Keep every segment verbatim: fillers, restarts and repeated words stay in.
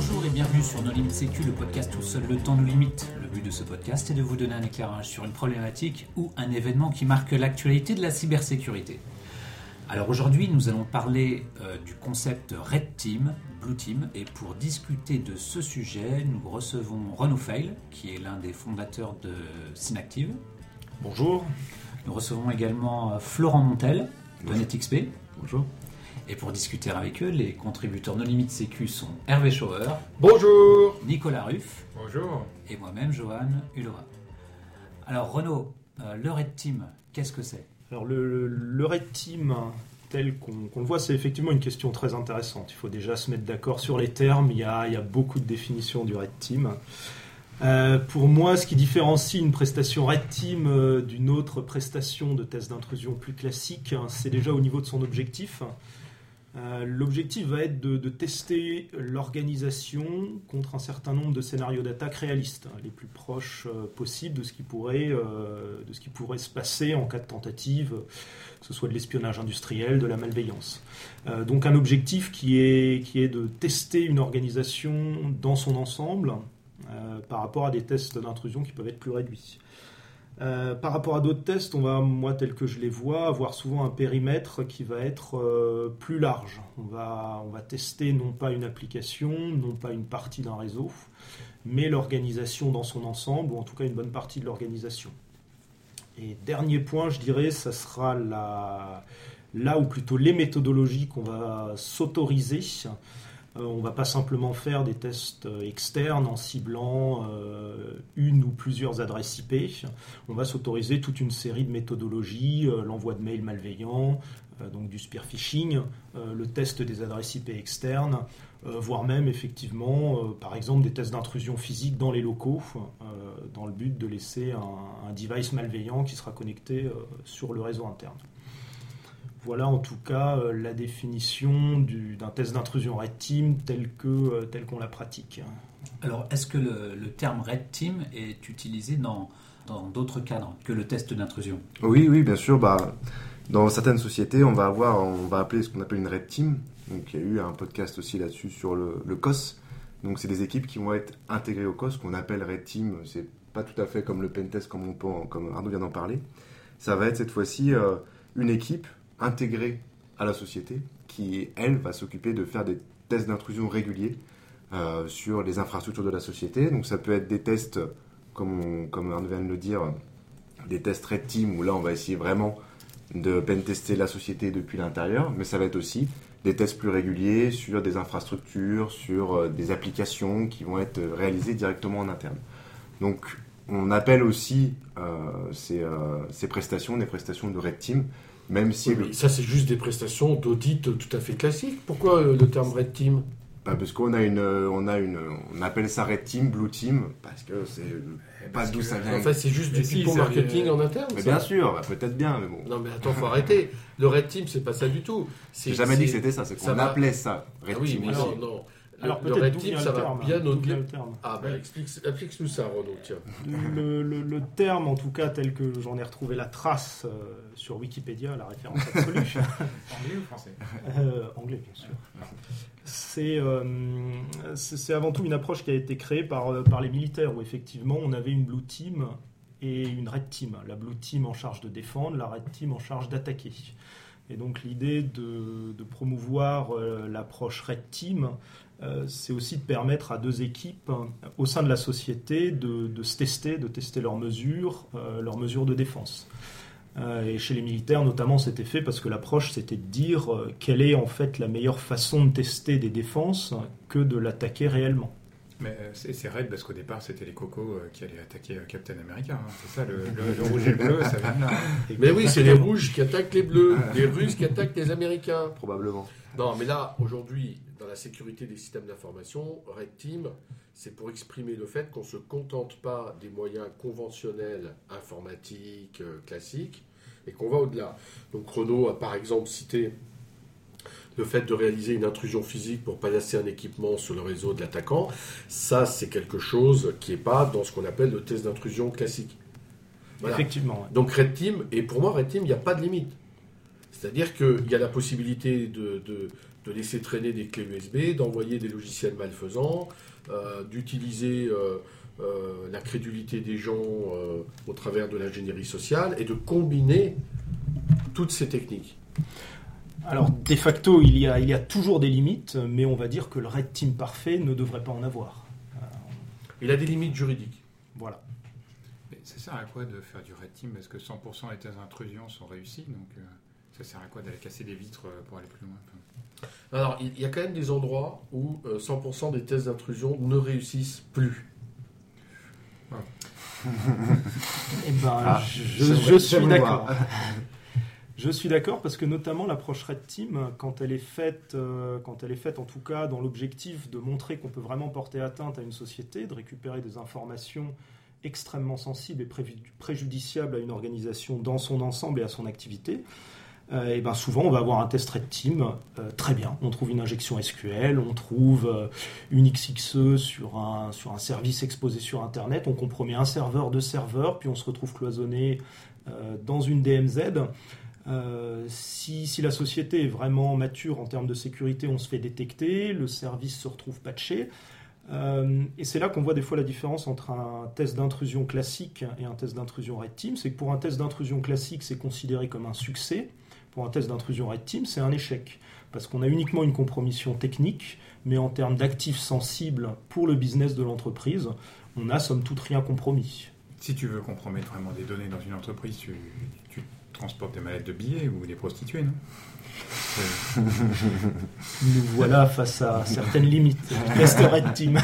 Bonjour et bienvenue sur No Limit Sécu, le podcast où seul le temps nous limite. Le but de ce podcast est de vous donner un éclairage sur une problématique ou un événement qui marque l'actualité de la cybersécurité. Alors aujourd'hui, nous allons parler euh, du concept Red Team, Blue Team, et pour discuter de ce sujet, nous recevons Renaud Feil, qui est l'un des fondateurs de Synactive. Bonjour. Nous recevons également Florent Montel, de Bonjour. NetXP. Bonjour. Et pour discuter avec eux, les contributeurs No Limit Sécu sont Hervé Schauer, Bonjour. Nicolas Ruff, Bonjour. et moi-même, Johan Hulova. Alors Renaud, euh, le Red Team, qu'est-ce que c'est ? Alors le, le Red Team, tel qu'on, qu'on le voit, c'est effectivement une question très intéressante. Il faut déjà se mettre d'accord sur les termes. Il y a, il y a beaucoup de définitions du Red Team. Euh, pour moi, ce qui différencie une prestation Red Team euh, d'une autre prestation de test d'intrusion plus classique, hein, c'est déjà au niveau de son objectif. Euh, l'objectif va être de, de tester l'organisation contre un certain nombre de scénarios d'attaque réalistes, hein, les plus proches euh, possibles de ce qui pourrait, euh, de ce qui pourrait se passer en cas de tentative, que ce soit de l'espionnage industriel, de la malveillance. Euh, donc un objectif qui est, qui est de tester une organisation dans son ensemble euh, par rapport à des tests d'intrusion qui peuvent être plus réduits. Euh, par rapport à d'autres tests, on va, moi tel que je les vois, avoir souvent un périmètre qui va être euh, plus large. On va, on va tester non pas une application, non pas une partie d'un réseau, mais l'organisation dans son ensemble, ou en tout cas une bonne partie de l'organisation. Et dernier point, je dirais, ça sera la, là ou plutôt les méthodologies qu'on va s'autoriser. Euh, on ne va pas simplement faire des tests externes en ciblant euh, une ou plusieurs adresses I P. On va s'autoriser toute une série de méthodologies, euh, l'envoi de mails malveillants, euh, donc du spear phishing, euh, le test des adresses I P externes, euh, voire même effectivement, euh, par exemple, des tests d'intrusion physique dans les locaux, euh, dans le but de laisser un, un device malveillant qui sera connecté euh, sur le réseau interne. Voilà en tout cas euh, la définition du, d'un test d'intrusion Red Team tel, que, euh, tel qu'on la pratique. Alors, est-ce que le, le terme Red Team est utilisé dans, dans d'autres cadres que le test d'intrusion ? Oui, oui, bien sûr. Bah, dans certaines sociétés, on va avoir, on va appeler ce qu'on appelle une Red Team. Donc, il y a eu un podcast aussi là-dessus sur le, le C O S. Donc, c'est des équipes qui vont être intégrées au C O S, qu'on appelle Red Team. C'est pas tout à fait comme le pentest, comme, on peut, comme Arnaud vient d'en parler. Ça va être cette fois-ci euh, une équipe intégrée à la société qui, elle, va s'occuper de faire des tests d'intrusion réguliers euh, sur les infrastructures de la société. Donc ça peut être des tests, comme, on, comme Arnaud vient de le dire, des tests Red Team où là on va essayer vraiment de pentester la société depuis l'intérieur, mais ça va être aussi des tests plus réguliers sur des infrastructures, sur euh, des applications qui vont être réalisées directement en interne. Donc on appelle aussi euh, ces, euh, ces prestations des prestations de Red Team. Même si oui, le... Ça, c'est juste des prestations d'audit tout à fait classiques. Pourquoi euh, le terme Red Team ? bah parce qu'on a une, on a une, on appelle ça Red Team, Blue Team, parce que c'est Eh pas d'où ça vient. En fait, c'est juste du si, pipeau ça marketing vient- en interne. Mais ça bien sûr, bah, peut-être bien, mais bon. Non, mais attends, faut arrêter. Le Red Team, c'est pas ça du tout. C'est, J'ai jamais c'est... dit que c'était ça, c'est qu'on ça va- appelait ça Red Ah oui, Team. mais aussi. non, non. Le, Alors le peut-être Red d'où Team, vient ça le va terme, bien d'où au-delà. vient le terme. Ah, bah, explique, explique-nous ça, Renaud, tiens. Le, le, le terme, en tout cas, tel que j'en ai retrouvé la trace euh, sur Wikipédia, la référence absolue. Anglais ou français ? Euh, anglais, bien sûr. C'est, euh, c'est, c'est avant tout une approche qui a été créée par, euh, par les militaires, où effectivement on avait une Blue Team et une Red Team. La Blue Team en charge de défendre, la Red Team en charge d'attaquer. Et donc l'idée de, de promouvoir euh, l'approche Red Team, euh, c'est aussi de permettre à deux équipes hein, au sein de la société de, de se tester, de tester leurs mesures, euh, leurs mesures de défense. Euh, et chez les militaires notamment, c'était fait parce que l'approche c'était de dire euh, quelle est en fait la meilleure façon de tester des défenses que de l'attaquer réellement. Mais euh, c'est, c'est raide parce qu'au départ, c'était les cocos euh, qui allaient attaquer euh, Captain America. Hein. C'est ça, le, le, le rouge et le bleu, ça vient de là. Mais oui, c'est les rouges qui attaquent les bleus, les russes qui attaquent les américains. Probablement. Non, mais là, aujourd'hui, dans la sécurité des systèmes d'information, Red Team, c'est pour exprimer le fait qu'on ne se contente pas des moyens conventionnels informatiques, euh, classiques, et qu'on va au-delà. Donc Renaud a par exemple cité le fait de réaliser une intrusion physique pour placer un équipement sur le réseau de l'attaquant. Ça, c'est quelque chose qui n'est pas dans ce qu'on appelle le test d'intrusion classique. Voilà. Effectivement. Ouais. Donc Red Team, et pour moi, Red Team, il n'y a pas de limite. C'est-à-dire qu'il y a la possibilité de, de, de laisser traîner des clés U S B, d'envoyer des logiciels malfaisants, euh, d'utiliser euh, euh, la crédulité des gens euh, au travers de l'ingénierie sociale et de combiner toutes ces techniques. Alors, de facto, il y a, il y a toujours des limites, mais on va dire que le Red Team parfait ne devrait pas en avoir. Euh, Il a des limites juridiques. Voilà. Mais ça sert à quoi de faire du Red Team? Parce que cent pour cent des tests d'intrusion sont réussis, donc euh, ça sert à quoi d'aller casser des vitres pour aller plus loin? Alors, il y a quand même des endroits où euh, cent pour cent des tests d'intrusion ne réussissent plus. Eh ben, Ah, je, c'est je vrai, suis j'aime d'accord. voir. Je suis d'accord parce que notamment l'approche Red Team, quand elle est faite, euh, quand elle est faite en tout cas dans l'objectif de montrer qu'on peut vraiment porter atteinte à une société, de récupérer des informations extrêmement sensibles et pré- préjudiciables à une organisation dans son ensemble et à son activité, euh, et ben souvent on va avoir un test Red Team euh, très bien. On trouve une injection S Q L, on trouve euh, une X X E sur un, sur un service exposé sur Internet, on compromet un serveur, deux serveurs, puis on se retrouve cloisonné euh, dans une D M Z. Euh, si, si la société est vraiment mature en termes de sécurité, on se fait détecter, le service se retrouve patché. Euh, et c'est là qu'on voit des fois la différence entre un test d'intrusion classique et un test d'intrusion Red Team. C'est que pour un test d'intrusion classique, c'est considéré comme un succès. Pour un test d'intrusion Red Team, c'est un échec. Parce qu'on a uniquement une compromission technique, mais en termes d'actifs sensibles pour le business de l'entreprise, on a somme toute rien compromis. Si tu veux compromettre vraiment des données dans une entreprise, tu, tu transportes des mallettes de billets ou des prostituées, non? Euh, Nous voilà face à certaines limites. Test Red Team.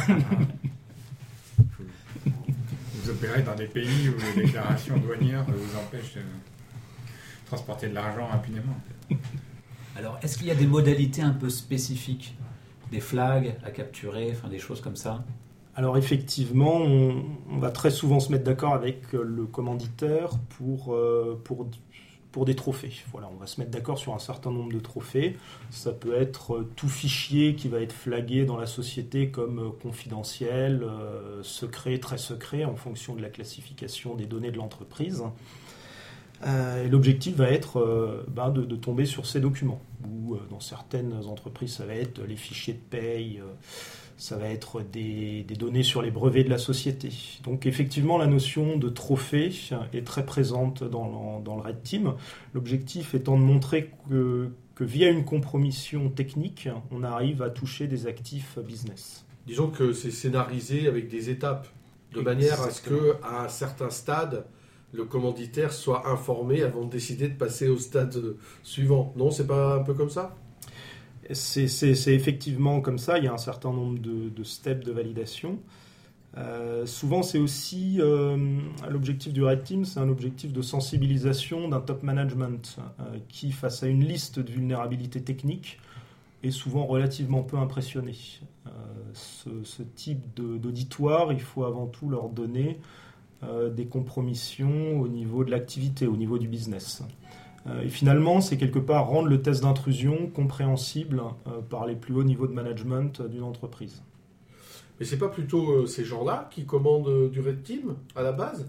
Vous opérez dans des pays où les déclarations douanières vous empêchent de transporter de l'argent impunément. Alors, est-ce qu'il y a des modalités un peu spécifiques? Des flags à capturer, enfin des choses comme ça? Alors effectivement, on, on va très souvent se mettre d'accord avec le commanditaire pour, euh, pour, pour des trophées. Voilà, on va se mettre d'accord sur un certain nombre de trophées. Ça peut être tout fichier qui va être flagué dans la société comme confidentiel, euh, secret, très secret, en fonction de la classification des données de l'entreprise. Euh, et l'objectif va être euh, ben de, de tomber sur ces documents. Ou euh, dans certaines entreprises, ça va être les fichiers de paye, euh, ça va être des, des données sur les brevets de la société. Donc effectivement, la notion de trophée est très présente dans le, dans le Red Team. L'objectif étant de montrer que, que via une compromission technique, on arrive à toucher des actifs business. Disons que c'est scénarisé avec des étapes, de manière à ce qu'à un certain stade, le commanditaire soit informé avant de décider de passer au stade suivant. Non, c'est pas un peu comme ça? C'est, c'est, c'est effectivement comme ça. Il y a un certain nombre de, de steps de validation. Euh, souvent, c'est aussi euh, l'objectif du Red Team, c'est un objectif de sensibilisation d'un top management euh, qui, face à une liste de vulnérabilités techniques, est souvent relativement peu impressionné. Euh, ce, ce type de, d'auditoire, il faut avant tout leur donner euh, des compromissions au niveau de l'activité, au niveau du business. Euh, et finalement, c'est quelque part rendre le test d'intrusion compréhensible euh, par les plus hauts niveaux de management d'une entreprise. Mais c'est pas plutôt euh, ces gens-là qui commandent euh, du Red Team à la base?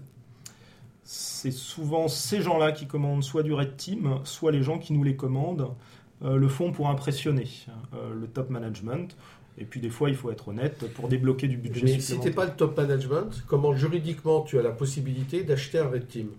C'est souvent ces gens-là qui commandent soit du Red Team, soit les gens qui nous les commandent euh, le font pour impressionner euh, le top management. Et puis des fois, il faut être honnête, pour débloquer du budget Mais si supplémentaire. t'es pas le top management, comment juridiquement tu as la possibilité d'acheter un Red Team?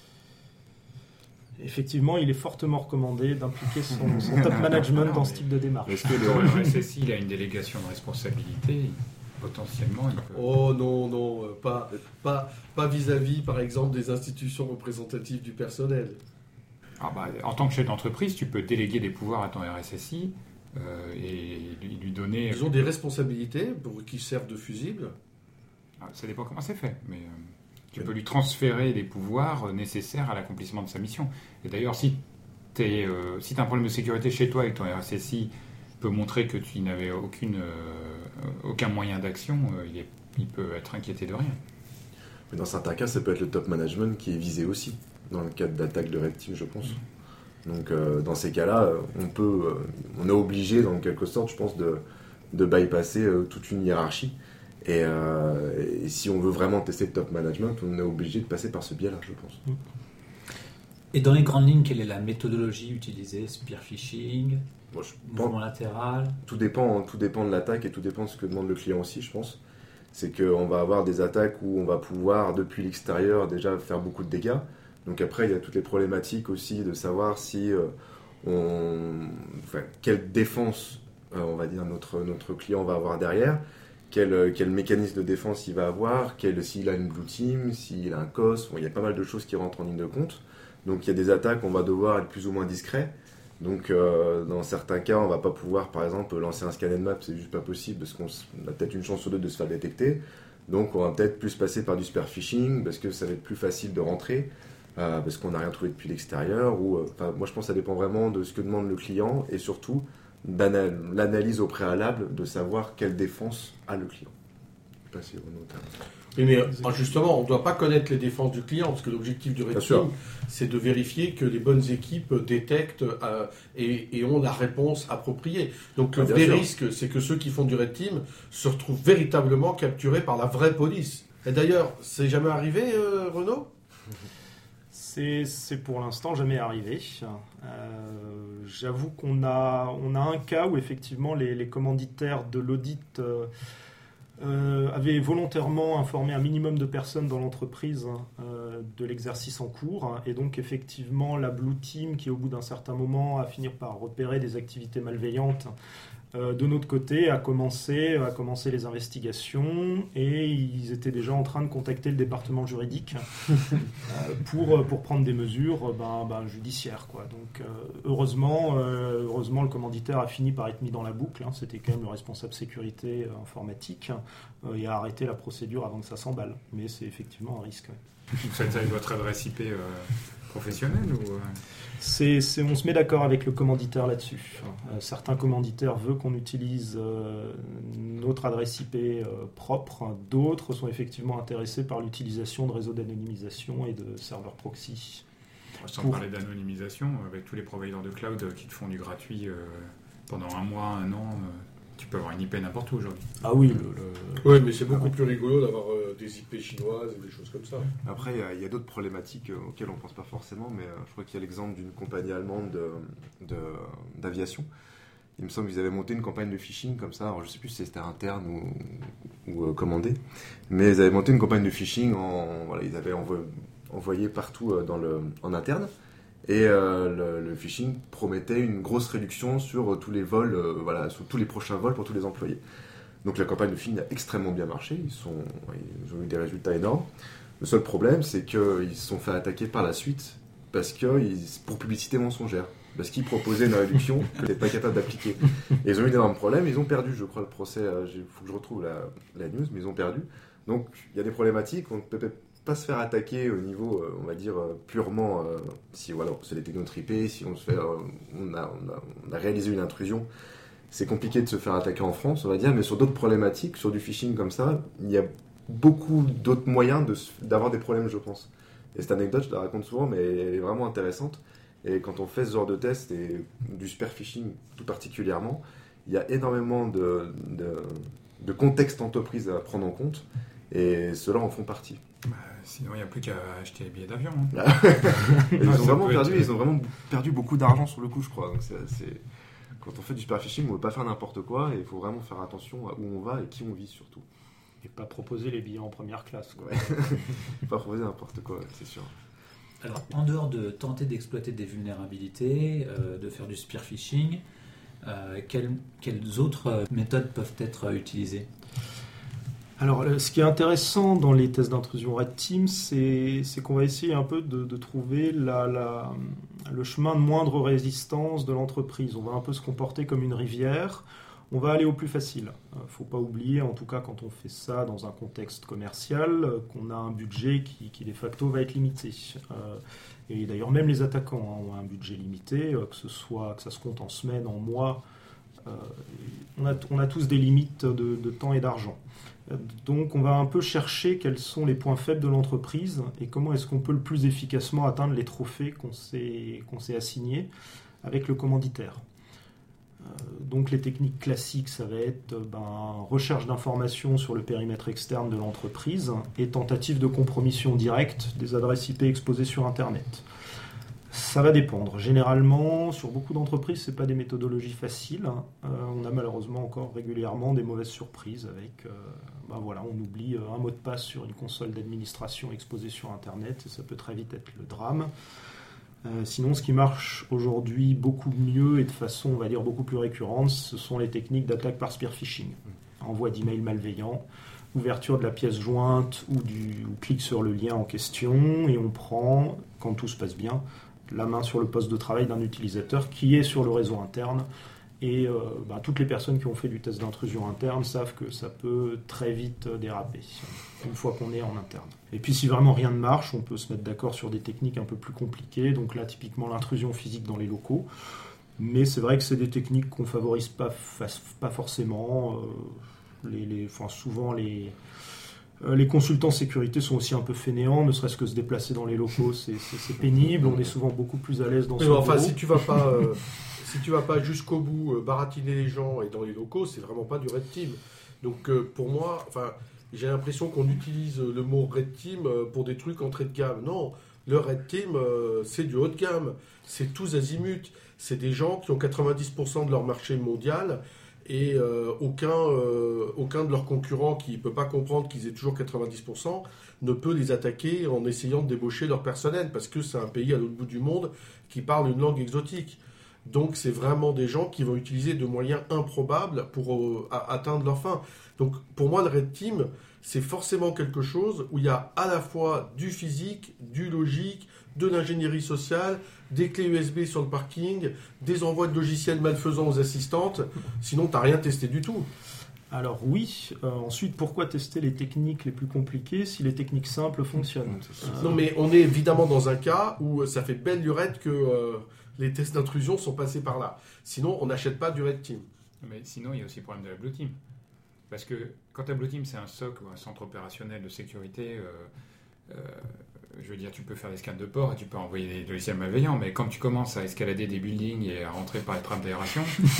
Effectivement, il est fortement recommandé d'impliquer son, son top management dans ce type de démarche. Est-ce que le- Quand le R S S I il a une délégation de responsabilité, potentiellement, il peut... Oh non, non, euh, pas, pas, pas vis-à-vis, par exemple, des institutions représentatives du personnel. Ah bah, en tant que chef d'entreprise, tu peux déléguer des pouvoirs à ton R S S I euh, et lui, lui donner... Ils ont des responsabilités pour qui servent de fusible. Ah, ça dépend comment c'est fait, mais euh, tu peux lui transférer les pouvoirs nécessaires à l'accomplissement de sa mission. Et d'ailleurs, si tu euh, si as un problème de sécurité chez toi et que ton R S S I peut montrer que tu n'avais aucune, euh, aucun moyen d'action, euh, il, est, il peut être inquiété de rien. Mais dans certains cas, ça peut être le top management qui est visé aussi, dans le cadre d'attaque de Red Team, je pense. Donc, euh, dans ces cas-là, on peut, euh, on est obligé, dans quelque sorte, je pense, de, de bypasser euh, toute une hiérarchie. Et, euh, et si on veut vraiment tester le top management, on est obligé de passer par ce biais-là, je pense. Et dans les grandes lignes, quelle est la méthodologie utilisée? Spear phishing, Moi, je mouvement pense- latéral? tout dépend, tout dépend de l'attaque et tout dépend de ce que demande le client aussi, je pense. C'est qu'on va avoir des attaques où on va pouvoir, depuis l'extérieur, déjà faire beaucoup de dégâts. Donc après, il y a toutes les problématiques aussi de savoir si euh, on... enfin, quelle défense, euh, on va dire, notre, notre client va avoir derrière, quel, quel mécanisme de défense il va avoir, quel, s'il a une blue team, s'il a un C O S. Bon, il y a pas mal de choses qui rentrent en ligne de compte. Donc il y a des attaques où on va devoir être plus ou moins discret. Donc euh, dans certains cas, on va pas pouvoir, par exemple, lancer un scan and map, c'est juste pas possible parce qu'on s- on a peut-être une chance sur deux de se faire détecter. Donc on va peut-être plus passer par du spear phishing parce que ça va être plus facile de rentrer euh, parce qu'on n'a rien trouvé depuis l'extérieur. Ou, euh, enfin, moi je pense que ça dépend vraiment de ce que demande le client et surtout d'ana- l'analyse au préalable de savoir quelle défense a le client. Je sais pas si Renaud t'a- Oui, mais euh, justement, on ne doit pas connaître les défenses du client, parce que l'objectif du Red Bien Team, sûr. c'est de vérifier que les bonnes équipes détectent euh, et, et ont la réponse appropriée. Donc le Ah, bien vrai sûr. risque, c'est que ceux qui font du Red Team se retrouvent véritablement capturés par la vraie police. Et d'ailleurs, c'est jamais arrivé, euh, Renaud? C'est, c'est pour l'instant jamais arrivé. Euh, j'avoue qu'on a, on a un cas où effectivement les, les commanditaires de l'audit euh, euh, avaient volontairement informé un minimum de personnes dans l'entreprise euh, de l'exercice en cours. Et donc effectivement la Blue Team qui au bout d'un certain moment a fini par repérer des activités malveillantes euh, de notre côté a commencé, a commencé les investigations et ils étaient déjà en train de contacter le département juridique euh, pour, pour prendre des mesures ben, ben, judiciaires, quoi. Donc euh, heureusement, euh, heureusement le commanditaire a fini par être mis dans la boucle, hein. C'était quand même le responsable sécurité euh, informatique euh, et a arrêté la procédure avant que ça s'emballe. Mais c'est effectivement un risque. Ouais. Vous faites ça avec votre adresse I P euh, professionnelle ou euh, C'est, c'est, on se met d'accord avec le commanditaire là-dessus. Euh, certains commanditaires veulent qu'on utilise euh, notre adresse I P euh, propre. D'autres sont effectivement intéressés par l'utilisation de réseaux d'anonymisation et de serveurs proxy. sans Pour- parler d'anonymisation, avec tous les providers de cloud qui te font du gratuit euh, pendant un mois, un an, euh, tu peux avoir une I P n'importe où aujourd'hui. Ah oui, le, le- Oui, mais c'est beaucoup plus rigolo d'avoir euh, des I P chinoises et des choses comme ça. Après, il y a- il y a, d'autres problématiques euh, auxquelles on ne pense pas forcément, mais euh, je crois qu'il y a l'exemple d'une compagnie allemande de- de- d'aviation. Il me semble qu'ils avaient monté une campagne de phishing comme ça. Alors, je ne sais plus si c'était interne ou, ou, euh, commandé, mais ils avaient monté une campagne de phishing. En, voilà, ils avaient envo- envoyé partout euh, dans le, en interne. Et euh, le, le phishing promettait une grosse réduction sur euh, tous les vols, euh, voilà, sur tous les prochains vols pour tous les employés. Donc la campagne de phishing a extrêmement bien marché. Ils, sont, ils ont eu des résultats énormes. Le seul problème, c'est qu'ils se sont fait attaquer par la suite parce que ils, pour publicité mensongère. Parce qu'ils proposaient une réduction qu'ils n'étaient pas capables d'appliquer. Et ils ont eu d'énormes problèmes. Ils ont perdu, je crois, le procès. Il faut que je retrouve la, la news, mais ils ont perdu. Donc il y a des problématiques. On ne peut pas se faire attaquer au niveau, euh, on va dire, euh, purement, euh, si voilà, on se fait détecter notre I P, si on, se fait, euh, on, a, on, a, on a réalisé une intrusion. C'est compliqué de se faire attaquer en France, on va dire, mais sur d'autres problématiques, sur du phishing comme ça, il y a beaucoup d'autres moyens de, d'avoir des problèmes, je pense. Et cette anecdote, je la raconte souvent, mais elle est vraiment intéressante. Et quand on fait ce genre de test, et du spear phishing tout particulièrement, il y a énormément de, de, de contexte entreprise à prendre en compte, et ceux-là en font partie. Bah, sinon, il n'y a plus qu'à acheter les billets d'avion. Hein. Et ils, Ouais, ont ça vraiment peut perdu, être- ils ont vraiment perdu beaucoup d'argent sur le coup, je crois. Donc c'est, c'est... Quand on fait du spear phishing, on ne veut pas faire n'importe quoi, et il faut vraiment faire attention à où on va et qui on vise surtout. et pas proposer les billets en première classe, quoi. Ouais. Pas proposer n'importe quoi, c'est sûr. Alors, en dehors de tenter d'exploiter des vulnérabilités, euh, de faire du spear phishing, euh, quelles, quelles autres euh, méthodes peuvent être euh, utilisées? Alors, euh, ce qui est intéressant dans les tests d'intrusion Red Team, c'est, c'est qu'on va essayer un peu de, de trouver la, la, le chemin de moindre résistance de l'entreprise. On va un peu se comporter comme une rivière. On va aller au plus facile. Il ne faut pas oublier, en tout cas quand on fait ça dans un contexte commercial, euh, qu'on a un budget qui, qui de facto va être limité. Euh, et d'ailleurs, même les attaquants hein, ont un budget limité, euh, que ce soit que ça se compte en semaines, en mois. Euh, on, a, on a tous des limites de, de temps et d'argent. Donc on va un peu chercher quels sont les points faibles de l'entreprise et comment est-ce qu'on peut le plus efficacement atteindre les trophées qu'on s'est, qu'on s'est assignés avec le commanditaire. Euh, donc les techniques classiques, ça va être ben, recherche d'informations sur le périmètre externe de l'entreprise et tentative de compromission directe des adresses I P exposées sur Internet. Ça va dépendre. Généralement, sur beaucoup d'entreprises, ce n'est pas des méthodologies faciles. Euh, on a malheureusement encore régulièrement des mauvaises surprises avec, euh, ben voilà, on oublie un mot de passe sur une console d'administration exposée sur Internet, et ça peut très vite être le drame. Euh, sinon, ce qui marche aujourd'hui beaucoup mieux et de façon, on va dire, beaucoup plus récurrente, ce sont les techniques d'attaque par spear phishing. Envoi d'emails malveillants, ouverture de la pièce jointe ou, du, ou clic sur le lien en question, et on prend, quand tout se passe bien, la main sur le poste de travail d'un utilisateur qui est sur le réseau interne. Et euh, ben, toutes les personnes qui ont fait du test d'intrusion interne savent que ça peut très vite déraper une fois qu'on est en interne. Et puis si vraiment rien ne marche, on peut se mettre d'accord sur des techniques un peu plus compliquées. Donc là, typiquement l'intrusion physique dans les locaux. Mais c'est vrai que c'est des techniques qu'on ne favorise pas, pas forcément. Euh, les, les, enfin, souvent les... Les consultants sécurité sont aussi un peu fainéants, ne serait-ce que se déplacer dans les locaux, c'est, c'est, c'est pénible, on est souvent beaucoup plus à l'aise dans ce bureau. Enfin, bureau. si tu vas pas, euh, si tu vas pas jusqu'au bout euh, baratiner les gens et dans les locaux, c'est vraiment pas du red team. Donc euh, pour moi, enfin, j'ai l'impression qu'on utilise le mot red team euh, pour des trucs entrée de gamme. Non, le red team, euh, c'est du haut de gamme, c'est tous azimuts, c'est des gens qui ont quatre-vingt-dix pour cent de leur marché mondial. Et euh, aucun, euh, aucun de leurs concurrents qui ne peut pas comprendre qu'ils aient toujours quatre-vingt-dix pour cent ne peut les attaquer en essayant de débaucher leur personnel, parce que c'est un pays à l'autre bout du monde qui parle une langue exotique. Donc c'est vraiment des gens qui vont utiliser de moyens improbables pour euh, a- atteindre leur fin. Donc pour moi, le Red Team, c'est forcément quelque chose où il y a à la fois du physique, du logique, de l'ingénierie sociale, des clés U S B sur le parking, des envois de logiciels malfaisants aux assistantes. Sinon, tu n'as rien testé du tout. Alors oui, euh, ensuite, pourquoi tester les techniques les plus compliquées si les techniques simples fonctionnent ? Euh... Non, mais on est évidemment dans un cas où ça fait belle lurette que euh, les tests d'intrusion sont passés par là. Sinon, on n'achète pas du Red Team. Mais sinon, il y a aussi le problème de la Blue Team. Parce que quand la Blue Team, c'est un S O C ou un centre opérationnel de sécurité... Euh, euh, je veux dire, tu peux faire des scans de port et tu peux envoyer des logiciels malveillants, mais quand tu commences à escalader des buildings et à rentrer par les trappes d'aération,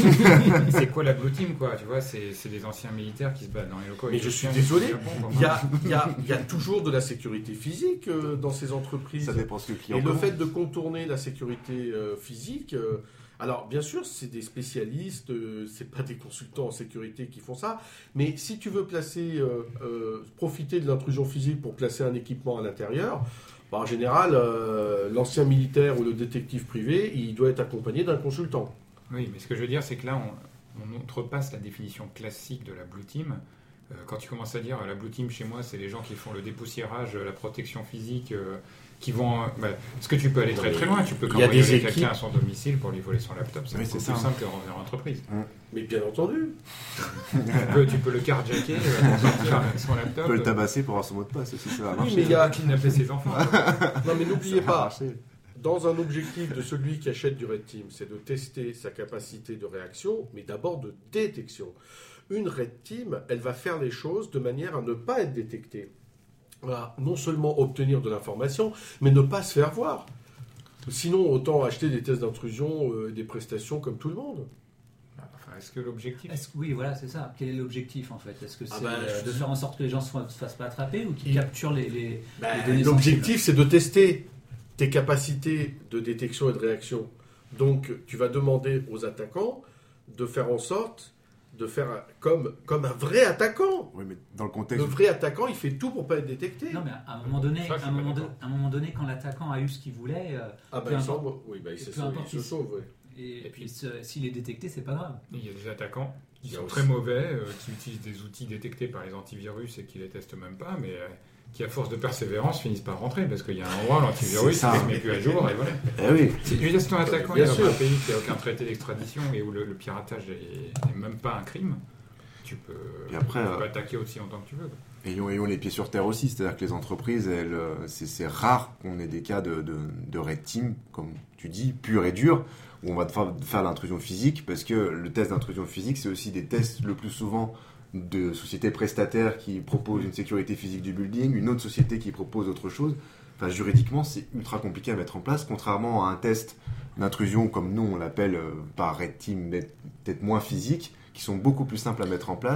c'est quoi la Blue Team, quoi ? Tu vois, c'est, c'est des anciens militaires qui se battent dans les locaux. Mais je suis désolé, il y a, y, a, y a toujours de la sécurité physique euh, dans ces entreprises. Ça dépend ce que le client Et le commande. fait de contourner la sécurité euh, physique... Euh, alors, bien sûr, c'est des spécialistes, euh, c'est pas des consultants en sécurité qui font ça, mais si tu veux placer, euh, euh, profiter de l'intrusion physique pour placer un équipement à l'intérieur, bah, en général, euh, l'ancien militaire ou le détective privé, il doit être accompagné d'un consultant. Oui, mais ce que je veux dire, c'est que là, on, on outrepasse la définition classique de la Blue Team. Euh, quand tu commences à dire la Blue Team chez moi, c'est les gens qui font le dépoussiérage, la protection physique... Euh, qui vont... Bah, parce que tu peux aller très très loin, tu peux envoyer équipes... quelqu'un à son domicile pour lui voler son laptop, c'est, oui, c'est plus simple que revendre l'entreprise. Mmh. Mais bien entendu. tu, peux, tu peux le carjacker pour sortir avec son laptop. Tu peux le tabasser pour avoir son mot de passe aussi, ça va marcher. Oui, mais il y a kidnapper ses enfants. Non mais n'oubliez pas, dans un objectif de celui qui achète du Red Team, c'est de tester sa capacité de réaction, mais d'abord de détection. Une Red Team, elle va faire les choses de manière à ne pas être détectée. Voilà, non seulement obtenir de l'information, mais ne pas se faire voir. Sinon, autant acheter des tests d'intrusion et euh, des prestations comme tout le monde. Enfin, est-ce que l'objectif... Est-ce, oui, voilà, c'est ça. Quel est l'objectif, en fait ? Est-ce que c'est ah bah, euh, de faire en sorte que les gens ne se fassent pas attraper ou qu'ils il... capturent les, les, bah, les données L'objectif, sensibles ? c'est de tester tes capacités de détection et de réaction. Donc, tu vas demander aux attaquants de faire en sorte de faire comme, comme un vrai attaquant. Oui, mais dans le contexte... Le vrai attaquant, il fait tout pour pas être détecté. Non, mais à un moment donné, Ça, à un moment, de, à un moment donné quand l'attaquant a eu ce qu'il voulait... Euh, ah bah il, semble, oui, bah, il, se, sauve, il se sauve. Ouais. Et, et puis, se, s'il est détecté, c'est pas grave. Il y a des attaquants qui sont aussi. très mauvais, euh, qui utilisent des outils détectés par les antivirus et qui les testent même pas, mais... Euh, qui, à force de persévérance, finissent par rentrer, parce qu'il y a un endroit, l'antivirus, il ne se met plus à jour, et voilà. Eh oui. Si tu laisses ton attaquant Bien dans sûr. un pays qui n'a aucun traité d'extradition et où le, le piratage n'est même pas un crime, tu peux, et après, tu peux euh, attaquer aussi longtemps que tu veux. Ayons, ayons les pieds sur terre aussi, c'est-à-dire que les entreprises, elles, c'est, c'est rare qu'on ait des cas de, de, de red team, comme tu dis, pur et dur, où on va devoir faire l'intrusion physique, parce que le test d'intrusion physique, c'est aussi des tests le plus souvent de sociétés prestataires qui proposent une sécurité physique du building, une autre société qui propose autre chose. Enfin, juridiquement, c'est ultra compliqué à mettre en place, contrairement à un test d'intrusion, comme nous on l'appelle euh, par Red Team, mais peut-être moins physique, qui sont beaucoup plus simples à mettre en place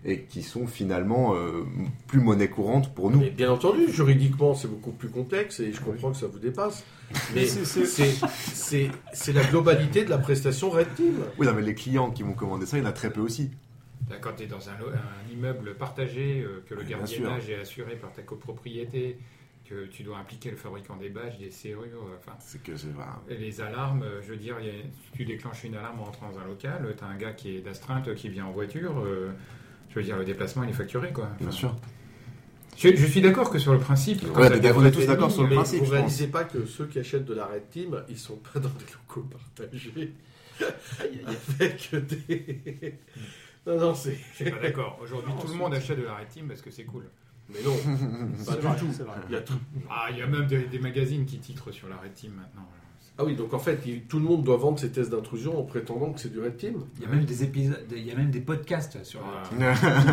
et qui sont finalement euh, plus monnaie courante pour nous. Mais bien entendu, juridiquement, c'est beaucoup plus complexe et je comprends que ça vous dépasse. Mais C'est- c'est- c'est, c'est, c'est la globalité de la prestation Red Team. Oui, non, mais les clients qui vont commander ça, il y en a très peu aussi. Là, quand tu es dans un, lo- un immeuble partagé, euh, que le Bien gardiennage est assuré par ta copropriété, que tu dois impliquer le fabricant des badges, des serrures, euh, enfin, C'est que c'est voilà. et les alarmes, euh, je veux dire, il y a- tu déclenches une alarme en rentrant dans un local, tu as un gars qui est d'astreinte qui vient en voiture, euh, je veux dire, le déplacement il est facturé, quoi. Bien Enfin, sûr. Je, je suis d'accord que sur le principe. quand Ouais, ça mais vient on de est tous la d'accord sur le Mais principe, vous je réalisez pas que ceux qui achètent de la Red Team, ils sont pas dans des locaux partagés avec des... Non, non, c'est... Je suis pas d'accord. Aujourd'hui, tout le monde achète de la Red Team parce que c'est cool. Mais non, C'est pas vrai, du tout. c'est vrai. Il y a tout. Ah, il y a même des, des magazines qui titrent sur la Red Team maintenant. Ah oui, donc en fait, il- tout le monde doit vendre ses tests d'intrusion en prétendant que c'est du Red Team. Il y a même des épisodes, il y a même des podcasts sur. Voilà.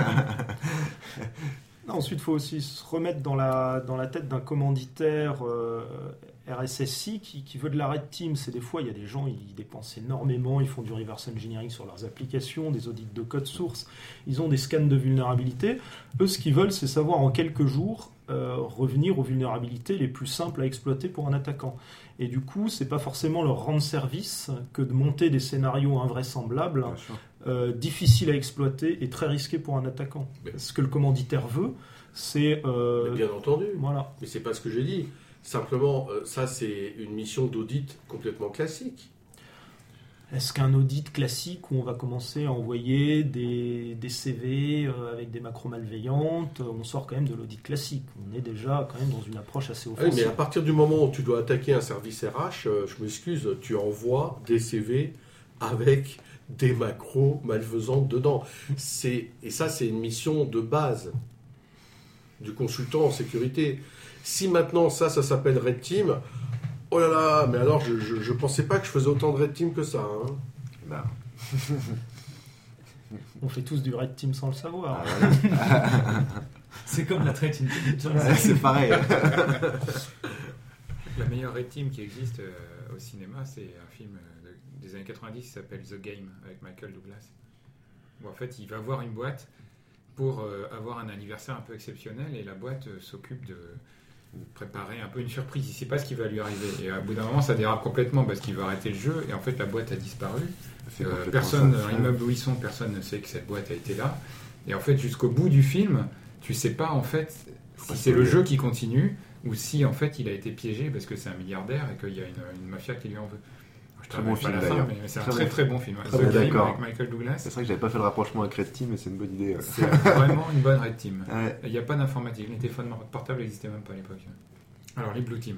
Non, ensuite, il faut aussi se remettre dans la, dans la tête d'un commanditaire euh, R S S I qui, qui veut de la Red Team. C'est des fois, il y a des gens, ils dépensent énormément, ils font du reverse engineering sur leurs applications, des audits de code source, ils ont des scans de vulnérabilité. Eux, ce qu'ils veulent, c'est savoir en quelques jours euh, revenir aux vulnérabilités les plus simples à exploiter pour un attaquant. Et du coup, c'est pas forcément leur rendre service que de monter des scénarios invraisemblables, Bien sûr. euh, difficiles à exploiter et très risqués pour un attaquant. Mais- Ce que le commanditaire veut, c'est... euh, Mais bien entendu. voilà. Mais c'est pas ce que j'ai dit. Simplement, euh, ça, c'est une mission d'audit complètement classique. Est-ce qu'un audit classique où on va commencer à envoyer des, des C V euh, avec des macros malveillantes, euh, on sort quand même de l'audit classique. On est déjà quand même dans une approche assez Ah oui, mais offensive. à partir du moment où tu dois attaquer un service R H, euh, je m'excuse, tu envoies des C V avec des macros malfaisantes dedans. C'est, et ça, c'est une mission de base du consultant en sécurité. Si maintenant ça, ça s'appelle Red Team, oh là là, mais alors je, je, je pensais pas que je faisais autant de Red Team que ça. Hein. Bah, On fait tous du Red Team sans le savoir. ah, voilà. C'est comme la traite intelligence. Ouais, c'est pareil. La meilleure Red Team qui existe euh, au cinéma, c'est un film euh, de- des années quatre-vingt-dix qui s'appelle The Game avec Michael Douglas. Où en fait, il va voir une boîte pour euh, avoir un anniversaire un peu exceptionnel et la boîte euh, s'occupe de préparer un peu une surprise. Il ne sait pas ce qui va lui arriver. Et à bout d'un moment, ça dérape complètement parce qu'il va arrêter le jeu et en fait, la boîte a disparu. C'est Euh, complètement personne, ça. dans l'immeuble où ils sont, personne ne sait que cette boîte a été là. Et en fait, jusqu'au bout du film, tu sais pas en fait si pas c'est se le spoiler. jeu qui continue ou si en fait il a été piégé parce que c'est un milliardaire et qu'il y a une, une mafia qui lui en veut. Je Très te bon rappelle pas film, la fin, d'ailleurs. mais c'est un Très très bon très bon film. Très The bon, Game d'accord. avec Michael Douglas, C'est vrai que j'avais pas fait le rapprochement avec Red Team, mais c'est une bonne idée. c'est vraiment une bonne Red Team. Ouais. Il n'y a pas d'informatique, les téléphones portables n'existaient même pas à l'époque. Alors les Blue Team.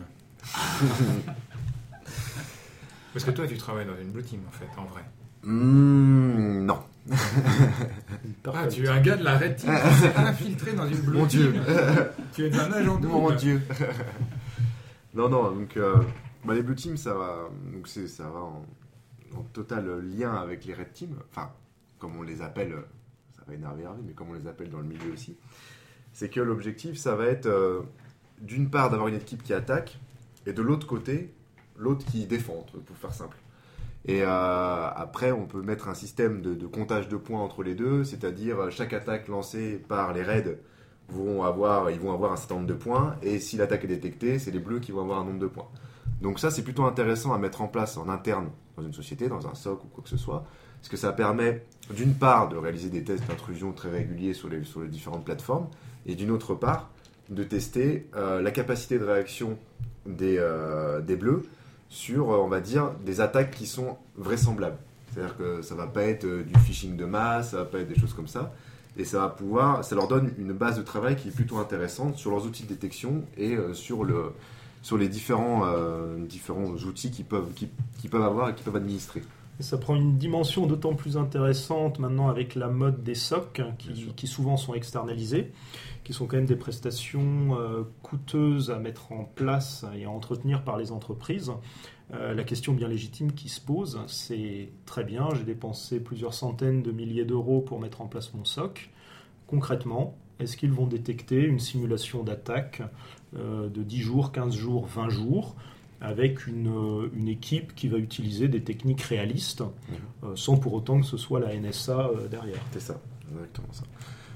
Parce que toi tu travailles dans une Blue Team en fait, en vrai. Mmh, non. Ah, tu es un gars de la Red Team qui s'est infiltré dans une Blue Mon Team. Dieu. Tu es un agent double. Mon Dieu. non, non, donc euh, bah, les Blue Teams, ça va, donc c'est, ça va en, en total lien avec les Red Teams, enfin, comme on les appelle, euh, ça va énerver Hervé, mais comme on les appelle dans le milieu aussi, c'est que l'objectif, ça va être euh, d'une part d'avoir une équipe qui attaque, et de l'autre côté, l'autre qui défend, pour faire simple. Et euh, après, on peut mettre un système de, de comptage de points entre les deux, c'est-à-dire chaque attaque lancée par les raids vont avoir, ils vont avoir un certain nombre de points, et si l'attaque est détectée, c'est les bleus qui vont avoir un nombre de points. Donc ça, c'est plutôt intéressant à mettre en place en interne dans une société, dans un S O C ou quoi que ce soit, parce que ça permet d'une part de réaliser des tests d'intrusion très réguliers sur les, sur les différentes plateformes, et d'une autre part de tester euh, la capacité de réaction des, euh, des bleus sur, on va dire, des attaques qui sont vraisemblables. C'est-à-dire que ça va pas être euh, du phishing de masse, ça va pas être des choses comme ça. Et ça va pouvoir, ça leur donne une base de travail qui est plutôt intéressante sur leurs outils de détection et euh, sur, le, sur les différents, euh, différents outils qu'ils peuvent, qu'ils, qu'ils peuvent avoir et qu'ils peuvent administrer. Et ça prend une dimension d'autant plus intéressante maintenant avec la mode des S O C qui, qui souvent sont externalisées, qui sont quand même des prestations euh, coûteuses à mettre en place et à entretenir par les entreprises. Euh, la question bien légitime qui se pose, c'est très bien, j'ai dépensé plusieurs centaines de milliers d'euros pour mettre en place mon S O C. Concrètement, est-ce qu'ils vont détecter une simulation d'attaque euh, de dix jours, quinze jours, vingt jours avec une, une équipe qui va utiliser des techniques réalistes, euh, sans pour autant que ce soit la N S A euh, derrière. C'est ça, exactement ça.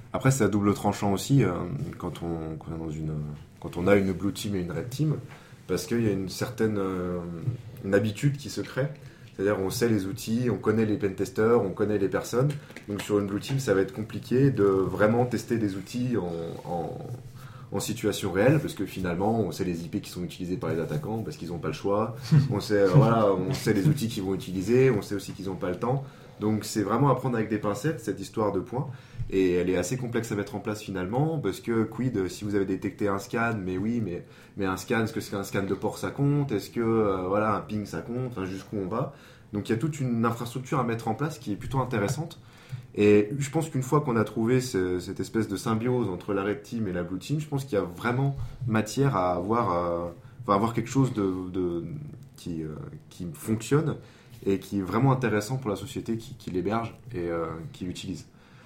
Après, c'est à double tranchant aussi euh, quand, on, quand, on est dans une, quand on a une blue team et une red team, parce qu'il y a une certaine euh, une habitude qui se crée. C'est-à-dire on sait les outils, on connaît les pentesters, on connaît les personnes. Donc sur une blue team, ça va être compliqué de vraiment tester des outils en, en, en situation réelle, parce que finalement, on sait les I P qui sont utilisés par les attaquants, parce qu'ils n'ont pas le choix. On sait, voilà, on sait les outils qu'ils vont utiliser, on sait aussi qu'ils n'ont pas le temps. Donc c'est vraiment à prendre avec des pincettes, cette histoire de points. Et elle est assez complexe à mettre en place finalement, parce que quid, si vous avez détecté un scan, mais oui, mais, mais un scan, est-ce que c'est un scan de port ça compte? Est-ce que euh, voilà, un ping ça compte? Enfin, jusqu'où on va? Donc il y a toute une infrastructure à mettre en place qui est plutôt intéressante. Et je pense qu'une fois qu'on a trouvé ce, cette espèce de symbiose entre la red team et la blue team, je pense qu'il y a vraiment matière à avoir, euh, à avoir quelque chose de, de, qui, euh, qui fonctionne et qui est vraiment intéressant pour la société qui, qui l'héberge et euh, qui l'utilise.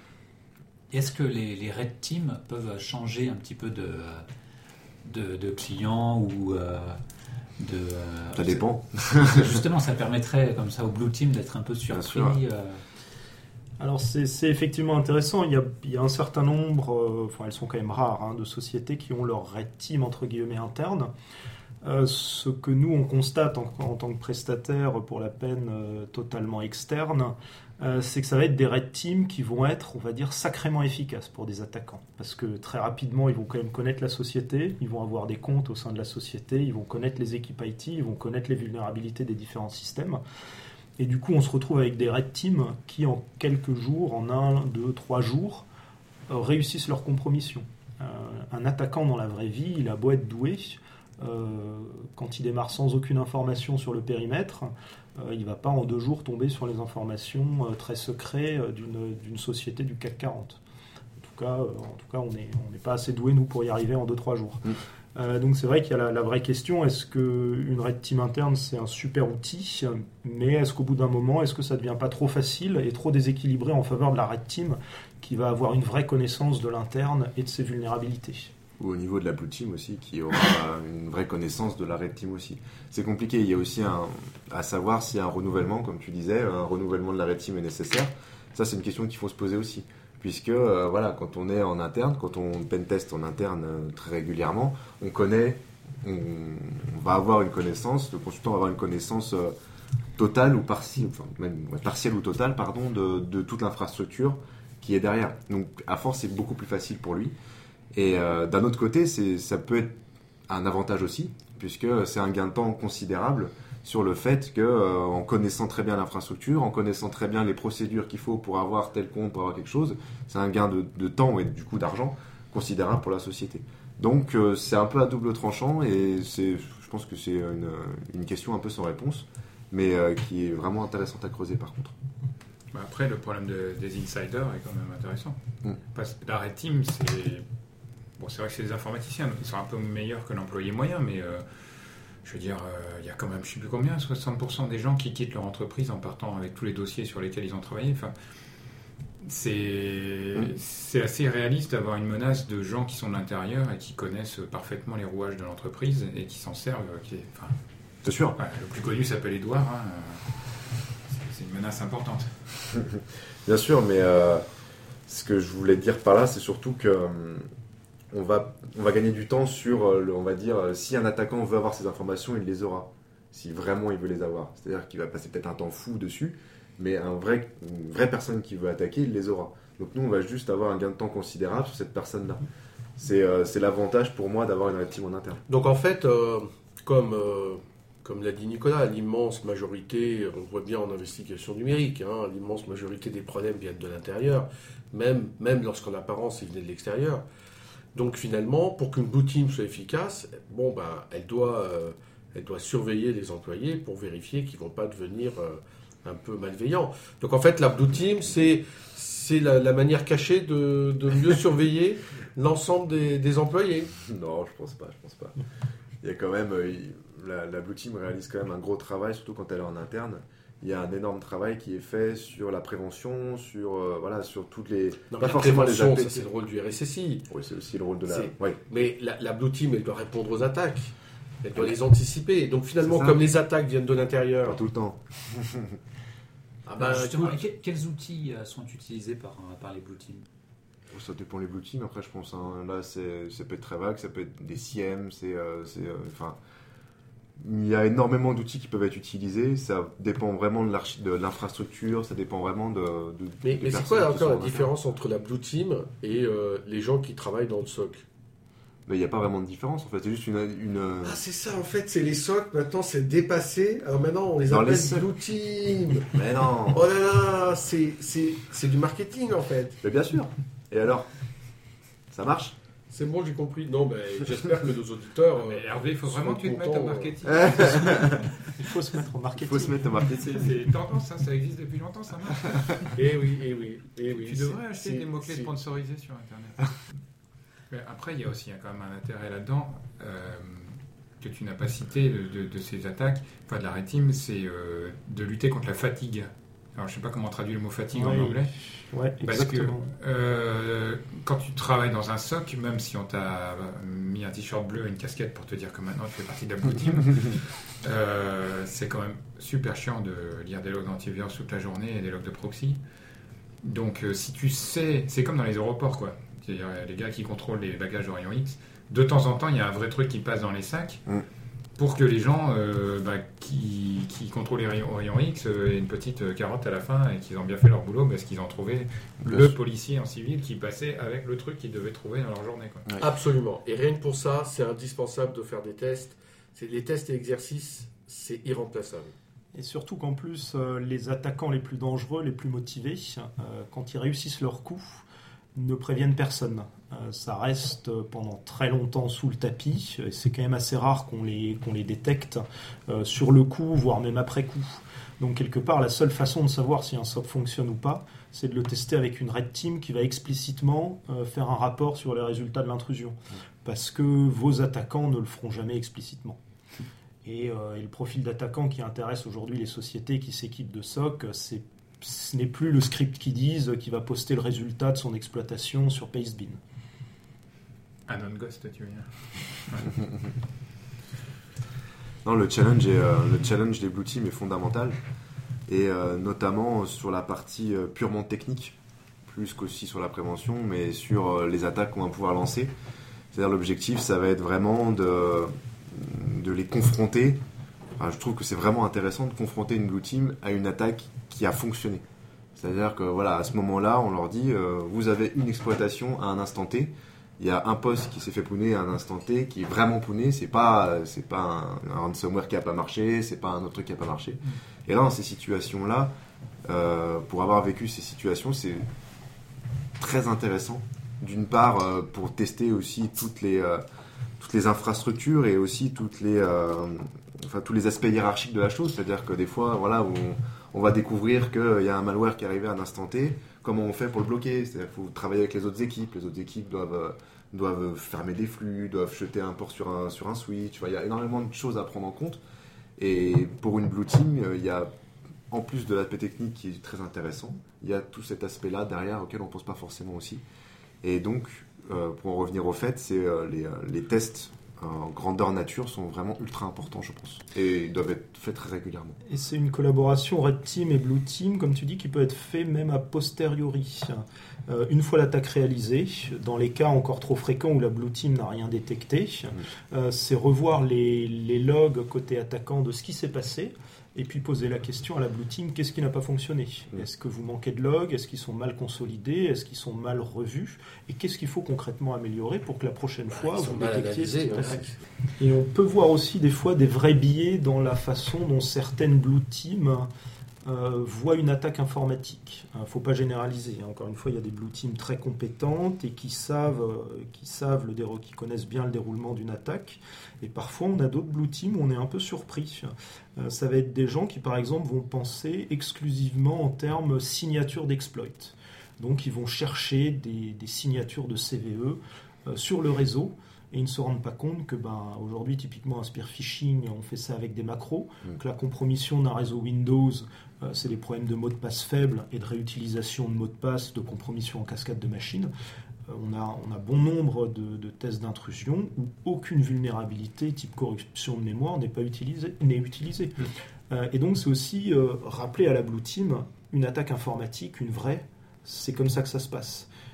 Est-ce que les, les red teams peuvent changer un petit peu de, de, de client ou euh, de... Euh, ça dépend. Justement, ça permettrait comme ça au blue team d'être un peu surpris. Euh... Alors c'est, c'est effectivement intéressant. Il y a, il y a un certain nombre, euh, enfin elles sont quand même rares, hein, de sociétés qui ont leur red team entre guillemets interne. Euh, ce que nous on constate en, en tant que prestataire pour la peine euh, totalement externe, euh, c'est que ça va être des red teams qui vont être, on va dire, sacrément efficaces pour des attaquants. Parce que très rapidement, ils vont quand même connaître la société, ils vont avoir des comptes au sein de la société, ils vont connaître les équipes I T, ils vont connaître les vulnérabilités des différents systèmes. Et du coup, on se retrouve avec des red teams qui, en quelques jours, en un, deux, trois jours, euh, réussissent leur compromission. Euh, un attaquant dans la vraie vie, il a beau être doué, Euh, quand il démarre sans aucune information sur le périmètre, euh, il ne va pas en deux jours tomber sur les informations euh, très secrètes euh, d'une, d'une société du C A C quarante. En tout cas, euh, en tout cas on n'est on n'est pas assez doué, nous, pour y arriver en deux trois jours. Mmh. Euh, donc c'est vrai qu'il y a la, la vraie question, est-ce qu'une red team interne, c'est un super outil, mais est-ce qu'au bout d'un moment, est-ce que ça ne devient pas trop facile et trop déséquilibré en faveur de la red team qui va avoir une vraie connaissance de l'interne et de ses vulnérabilités ? Ou au niveau de la blue team aussi, qui aura une vraie connaissance de la red team aussi. C'est compliqué, il y a aussi un, à savoir si un renouvellement, comme tu disais, un renouvellement de la red team est nécessaire. Ça, c'est une question qu'il faut se poser aussi. Puisque, euh, voilà, quand on est en interne, quand on penteste en interne euh, très régulièrement, on connaît, on, on va avoir une connaissance, le consultant va avoir une connaissance euh, totale ou partielle, enfin, même ouais, partielle ou totale, pardon, de, de toute l'infrastructure qui est derrière. Donc, à force, c'est beaucoup plus facile pour lui. Et euh, d'un autre côté, c'est, ça peut être un avantage aussi, puisque c'est un gain de temps considérable sur le fait qu'en euh, connaissant très bien l'infrastructure, en connaissant très bien les procédures qu'il faut pour avoir tel compte, pour avoir quelque chose, c'est un gain de, de temps et du coup d'argent considérable pour la société. Donc euh, c'est un peu à double tranchant et c'est, je pense que c'est une, une question un peu sans réponse, mais euh, qui est vraiment intéressante à creuser par contre. Après, le problème de, des insiders est quand même intéressant. Mm. Parce que la red team, c'est... Bon, c'est vrai que c'est des informaticiens, donc ils sont un peu meilleurs que l'employé moyen, mais euh, je veux dire, il euh, y a quand même, je ne sais plus combien, soixante pour cent des gens qui quittent leur entreprise en partant avec tous les dossiers sur lesquels ils ont travaillé. Enfin, c'est, mmh. c'est assez réaliste d'avoir une menace de gens qui sont de l'intérieur et qui connaissent parfaitement les rouages de l'entreprise et qui s'en servent. Qui est, enfin, c'est sûr. Ouais, le plus connu s'appelle Edouard. Hein, c'est, c'est une menace importante. Bien sûr, mais euh, ce que je voulais dire par là, c'est surtout que... On va, on va gagner du temps sur, le, on va dire, si un attaquant veut avoir ces informations, il les aura. Si vraiment il veut les avoir. C'est-à-dire qu'il va passer peut-être un temps fou dessus, mais un vrai, une vraie personne qui veut attaquer, il les aura. Donc nous, on va juste avoir un gain de temps considérable sur cette personne-là. C'est, euh, c'est l'avantage pour moi d'avoir une red team en interne. Donc en fait, euh, comme, euh, comme l'a dit Nicolas, l'immense majorité, on voit bien en investigation numérique, hein, l'immense majorité des problèmes viennent de l'intérieur, même, même lorsqu'en apparence ils venaient de l'extérieur. Donc finalement, pour qu'une blue team soit efficace, bon, ben, elle, doit, euh, elle doit surveiller les employés pour vérifier qu'ils ne vont pas devenir euh, un peu malveillants. Donc en fait, la blue team, c'est, c'est la, la manière cachée de, de mieux surveiller l'ensemble des, des employés. Non, je pense pas, je pense pas. Il y a quand même, euh, la, la blue team réalise quand même un gros travail, surtout quand elle est en interne. Il y a un énorme travail qui est fait sur la prévention, sur, euh, voilà, sur toutes les... Non, pas la forcément prévention, les ça c'est le rôle du R S S I. Oui, c'est aussi le rôle de la... C'est... Oui. Mais la, la blue team, elle doit répondre aux attaques. Elle doit les anticiper. Donc finalement, comme les attaques viennent de l'intérieur... Pas tout le temps. Ah ben, Alors justement, écoute... quels outils sont utilisés par, par les blue teams ? Ça dépend les blue teams. Après, je pense, hein, là, c'est, ça peut être très vague, ça peut être des C M, c'est, euh, c'est, euh, enfin, il y a énormément d'outils qui peuvent être utilisés. Ça dépend vraiment de, de l'infrastructure, ça dépend vraiment de. de mais de mais c'est quoi encore la différence entre la blue team et euh, les gens qui travaillent dans le S O C? Mais il n'y a pas vraiment de différence, en fait. C'est juste une, une. Ah, c'est ça, en fait, c'est les S O C. Maintenant, c'est dépassé. Alors maintenant, on les Dans appelle les blue team. Mais non. Oh là là, c'est, c'est, c'est du marketing, en fait. Mais bien sûr. Et alors, ça marche? C'est bon, j'ai compris. Non, mais j'espère que nos auditeurs. Non, mais Hervé, il faut vraiment que tu te mettes au marketing. Il faut se mettre au marketing. Il faut se mettre au marketing. C'est, c'est tendance, ça, ça existe depuis longtemps, ça marche. Eh oui, eh oui, eh oui. Tu devrais acheter c'est, des mots-clés c'est... sponsorisés sur Internet. Mais après, il y a aussi hein, quand même un intérêt là-dedans euh, que tu n'as pas cité de, de, de ces attaques, enfin de la Red Team, c'est euh, de lutter contre la fatigue. Alors, je ne sais pas comment on traduit le mot fatigue ouais. en anglais. Ouais, Parce exactement. que euh, quand tu travailles dans un S O C, même si on t'a mis un t-shirt bleu et une casquette pour te dire que maintenant tu fais partie de la Blue Team, euh, c'est quand même super chiant de lire des logs d'antivirus toute la journée et des logs de proxy. Donc, euh, si tu sais, c'est comme dans les aéroports, quoi. C'est-à-dire les gars qui contrôlent les bagages Orion X, de temps en temps, il y a un vrai truc qui passe dans les sacs mm. pour que les gens euh, bah, qui, qui contrôlent les Orion X euh, aient une petite carotte à la fin et qu'ils ont bien fait leur boulot parce qu'ils ont trouvé Bien le sûr. policier en civil qui passait avec le truc qu'ils devaient trouver dans leur journée. Quoi. Ouais. Absolument. Et rien que pour ça, c'est indispensable de faire des tests. C'est, les tests et exercices, c'est irremplaçable. Et surtout qu'en plus, euh, les attaquants les plus dangereux, les plus motivés, euh, quand ils réussissent leur coup, ne préviennent personne. Euh, ça reste pendant très longtemps sous le tapis, et c'est quand même assez rare qu'on les, qu'on les détecte euh, sur le coup, voire même après coup. Donc quelque part, la seule façon de savoir si un S O C fonctionne ou pas, c'est de le tester avec une Red Team qui va explicitement euh, faire un rapport sur les résultats de l'intrusion. Parce que vos attaquants ne le feront jamais explicitement. Et, euh, et le profil d'attaquant qui intéresse aujourd'hui les sociétés qui s'équipent de S O C, c'est ce n'est plus le script qui dise qui va poster le résultat de son exploitation sur Pastebin. Anon Ghost, tu veux dire? Non, le challenge, est, euh, le challenge des Blue Team est fondamental, et euh, notamment sur la partie euh, purement technique, plus qu'aussi sur la prévention, mais sur euh, les attaques qu'on va pouvoir lancer. C'est-à-dire l'objectif, ça va être vraiment de, de les confronter. Enfin, je trouve que c'est vraiment intéressant de confronter une Blue Team à une attaque qui a fonctionné. C'est-à-dire que voilà, à ce moment-là, on leur dit euh, vous avez une exploitation à un instant T. Il y a un poste qui s'est fait pouner à un instant T, qui est vraiment pouné. C'est pas, c'est pas un, un ransomware qui a pas marché, c'est pas un autre truc qui a pas marché. Et là, dans ces situations-là, euh, pour avoir vécu ces situations, c'est très intéressant. D'une part, euh, pour tester aussi toutes les euh, toutes les infrastructures et aussi toutes les euh, enfin tous les aspects hiérarchiques de la chose. C'est-à-dire que des fois, voilà, on, on va découvrir qu'il y a un malware qui est arrivé à un instant T. Comment on fait pour le bloquer? C'est-à-dire qu'il faut travailler avec les autres équipes. Les autres équipes doivent, doivent fermer des flux, doivent jeter un port sur un, sur un switch. Il y a énormément de choses à prendre en compte. Et pour une Blue Team, il y a, en plus de l'aspect technique qui est très intéressant, il y a tout cet aspect-là derrière auquel on ne pense pas forcément aussi. Et donc, euh, pour en revenir au fait, c'est euh, les, les tests en grandeur nature sont vraiment ultra importants, je pense. Et ils doivent être faits très régulièrement. Et c'est une collaboration Red Team et Blue Team, comme tu dis, qui peut être fait même a posteriori. Euh, une fois l'attaque réalisée, dans les cas encore trop fréquents où la Blue Team n'a rien détecté, mmh. euh, c'est revoir les, les logs côté attaquant de ce qui s'est passé, et puis poser la question à la Blue Team, qu'est-ce qui n'a pas fonctionné? Mmh. Est-ce que vous manquez de logs? Est-ce qu'ils sont mal consolidés? Est-ce qu'ils sont mal revus? Et qu'est-ce qu'il faut concrètement améliorer pour que la prochaine bah, fois, vous détectiez ce qui s'est passé? Et on peut voir aussi des fois des vrais biais dans la façon dont certaines Blue Teams euh, voient une attaque informatique. Il ne faut pas généraliser. Encore une fois, il y a des Blue Teams très compétentes et qui savent, euh, qui savent le déro- qui connaissent bien le déroulement d'une attaque. Et parfois, on a d'autres Blue Teams où on est un peu surpris. Euh, ça va être des gens qui, par exemple, vont penser exclusivement en termes signature d'exploit. Donc, ils vont chercher des, des signatures de C V E euh, sur le réseau. Et ils ne se rendent pas compte que, ben, aujourd'hui, typiquement, un spear phishing, on fait ça avec des macros. Mmh. Que la compromission d'un réseau Windows, euh, c'est des problèmes de mots de passe faibles et de réutilisation de mots de passe, de compromission en cascade de machines. Euh, on, a, on a bon nombre de, de tests d'intrusion où aucune vulnérabilité type corruption de mémoire n'est pas utilisée. N'est utilisée. Mmh. Euh, et donc, c'est aussi euh, rappeler à la Blue Team une attaque informatique, une vraie. C'est comme ça que ça se passe.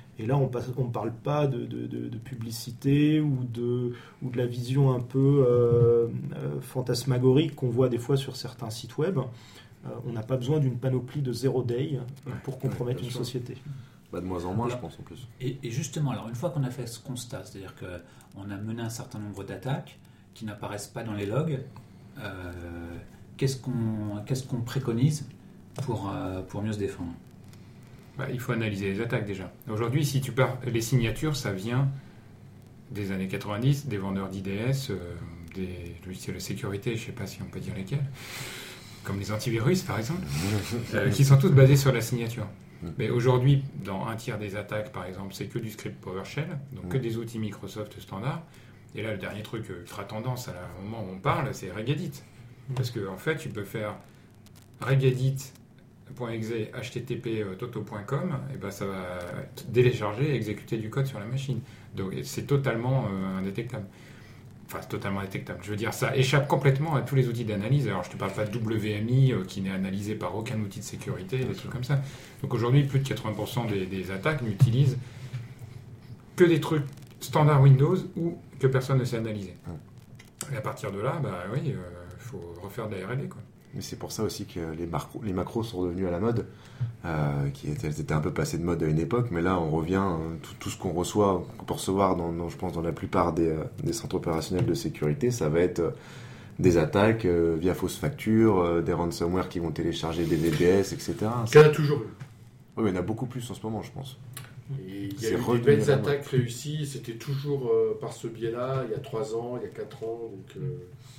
Et là, on ne parle pas de, de, de, de publicité ou de, ou de la vision un peu euh, euh, fantasmagorique qu'on voit des fois sur certains sites web. Euh, on n'a pas besoin d'une panoplie de zero day euh, pour compromettre ouais, une sûr. société. Bah, de moins en moins, alors, je pense, en plus. Et, et justement, alors une fois qu'on a fait ce constat, c'est-à-dire qu'on a mené un certain nombre d'attaques qui n'apparaissent pas dans les logs, euh, qu'est-ce qu'on, qu'est-ce qu'on préconise pour, euh, pour mieux se défendre ? Bah, il faut analyser les attaques déjà. Aujourd'hui, si tu pars, les signatures, ça vient des années quatre-vingt-dix, des vendeurs d'I D S, euh, des logiciels de sécurité, je ne sais pas si on peut dire lesquels, comme les antivirus par exemple, euh, qui sont tous basés sur la signature. Mais aujourd'hui, dans un tiers des attaques, par exemple, c'est que du script PowerShell, donc que des outils Microsoft standards. Et là, le dernier truc ultra tendance à la, au moment où on parle, c'est Regedit. Parce qu'en en fait, tu peux faire regedit point exe h t t p toto point com, et ben ça va télécharger et exécuter du code sur la machine. Donc c'est totalement euh, indétectable. Enfin, c'est totalement indétectable. Je veux dire, ça échappe complètement à tous les outils d'analyse. Alors, je ne te parle pas de W M I euh, qui n'est analysé par aucun outil de sécurité, des trucs comme ça. Donc aujourd'hui, plus de quatre-vingts pour cent des, des attaques n'utilisent que des trucs standard Windows ou que personne ne sait analyser. Et à partir de là, bah oui, il euh, faut refaire de la R et D, quoi. Mais c'est pour ça aussi que les, macros, les macros sont devenus à la mode, euh, qui étaient, elles étaient un peu passées de mode à une époque, mais là on revient, euh, tout, tout ce qu'on reçoit, qu'on peut recevoir dans, dans, je pense, dans la plupart des, euh, des centres opérationnels de sécurité, ça va être euh, des attaques euh, via fausse facture, euh, des ransomware qui vont télécharger des V B S, et cetera. Il y en a toujours eu. Oui, mais il y en a beaucoup plus en ce moment, je pense. Et il y C'est a eu des redevenu belles la mode. attaques réussies, c'était toujours euh, par ce biais-là, il y a trois ans, il y a quatre ans, donc... Euh,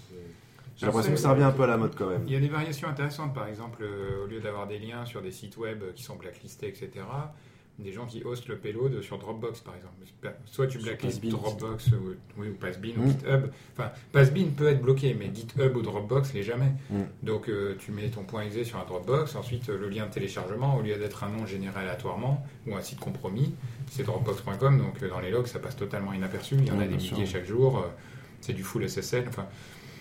J'ai l'impression que ça revient un peu à la mode quand même. Il y a des variations intéressantes, par exemple, euh, au lieu d'avoir des liens sur des sites web qui sont blacklistés, et cetera, des gens qui hostent le payload sur Dropbox, par exemple. Soit tu blacklistes Dropbox ou, oui, ou Passbean Mm. ou GitHub. Enfin, Passbean peut être bloqué, mais GitHub ou Dropbox, l'est jamais. Mm. Donc, euh, tu mets ton point .exe sur un Dropbox, ensuite euh, le lien de téléchargement, au lieu d'être un nom généré aléatoirement ou un site compromis, c'est dropbox point com, donc euh, dans les logs, ça passe totalement inaperçu. Il y en Mm, a des bien milliers sûr. chaque jour. euh, c'est du full S S L. Enfin,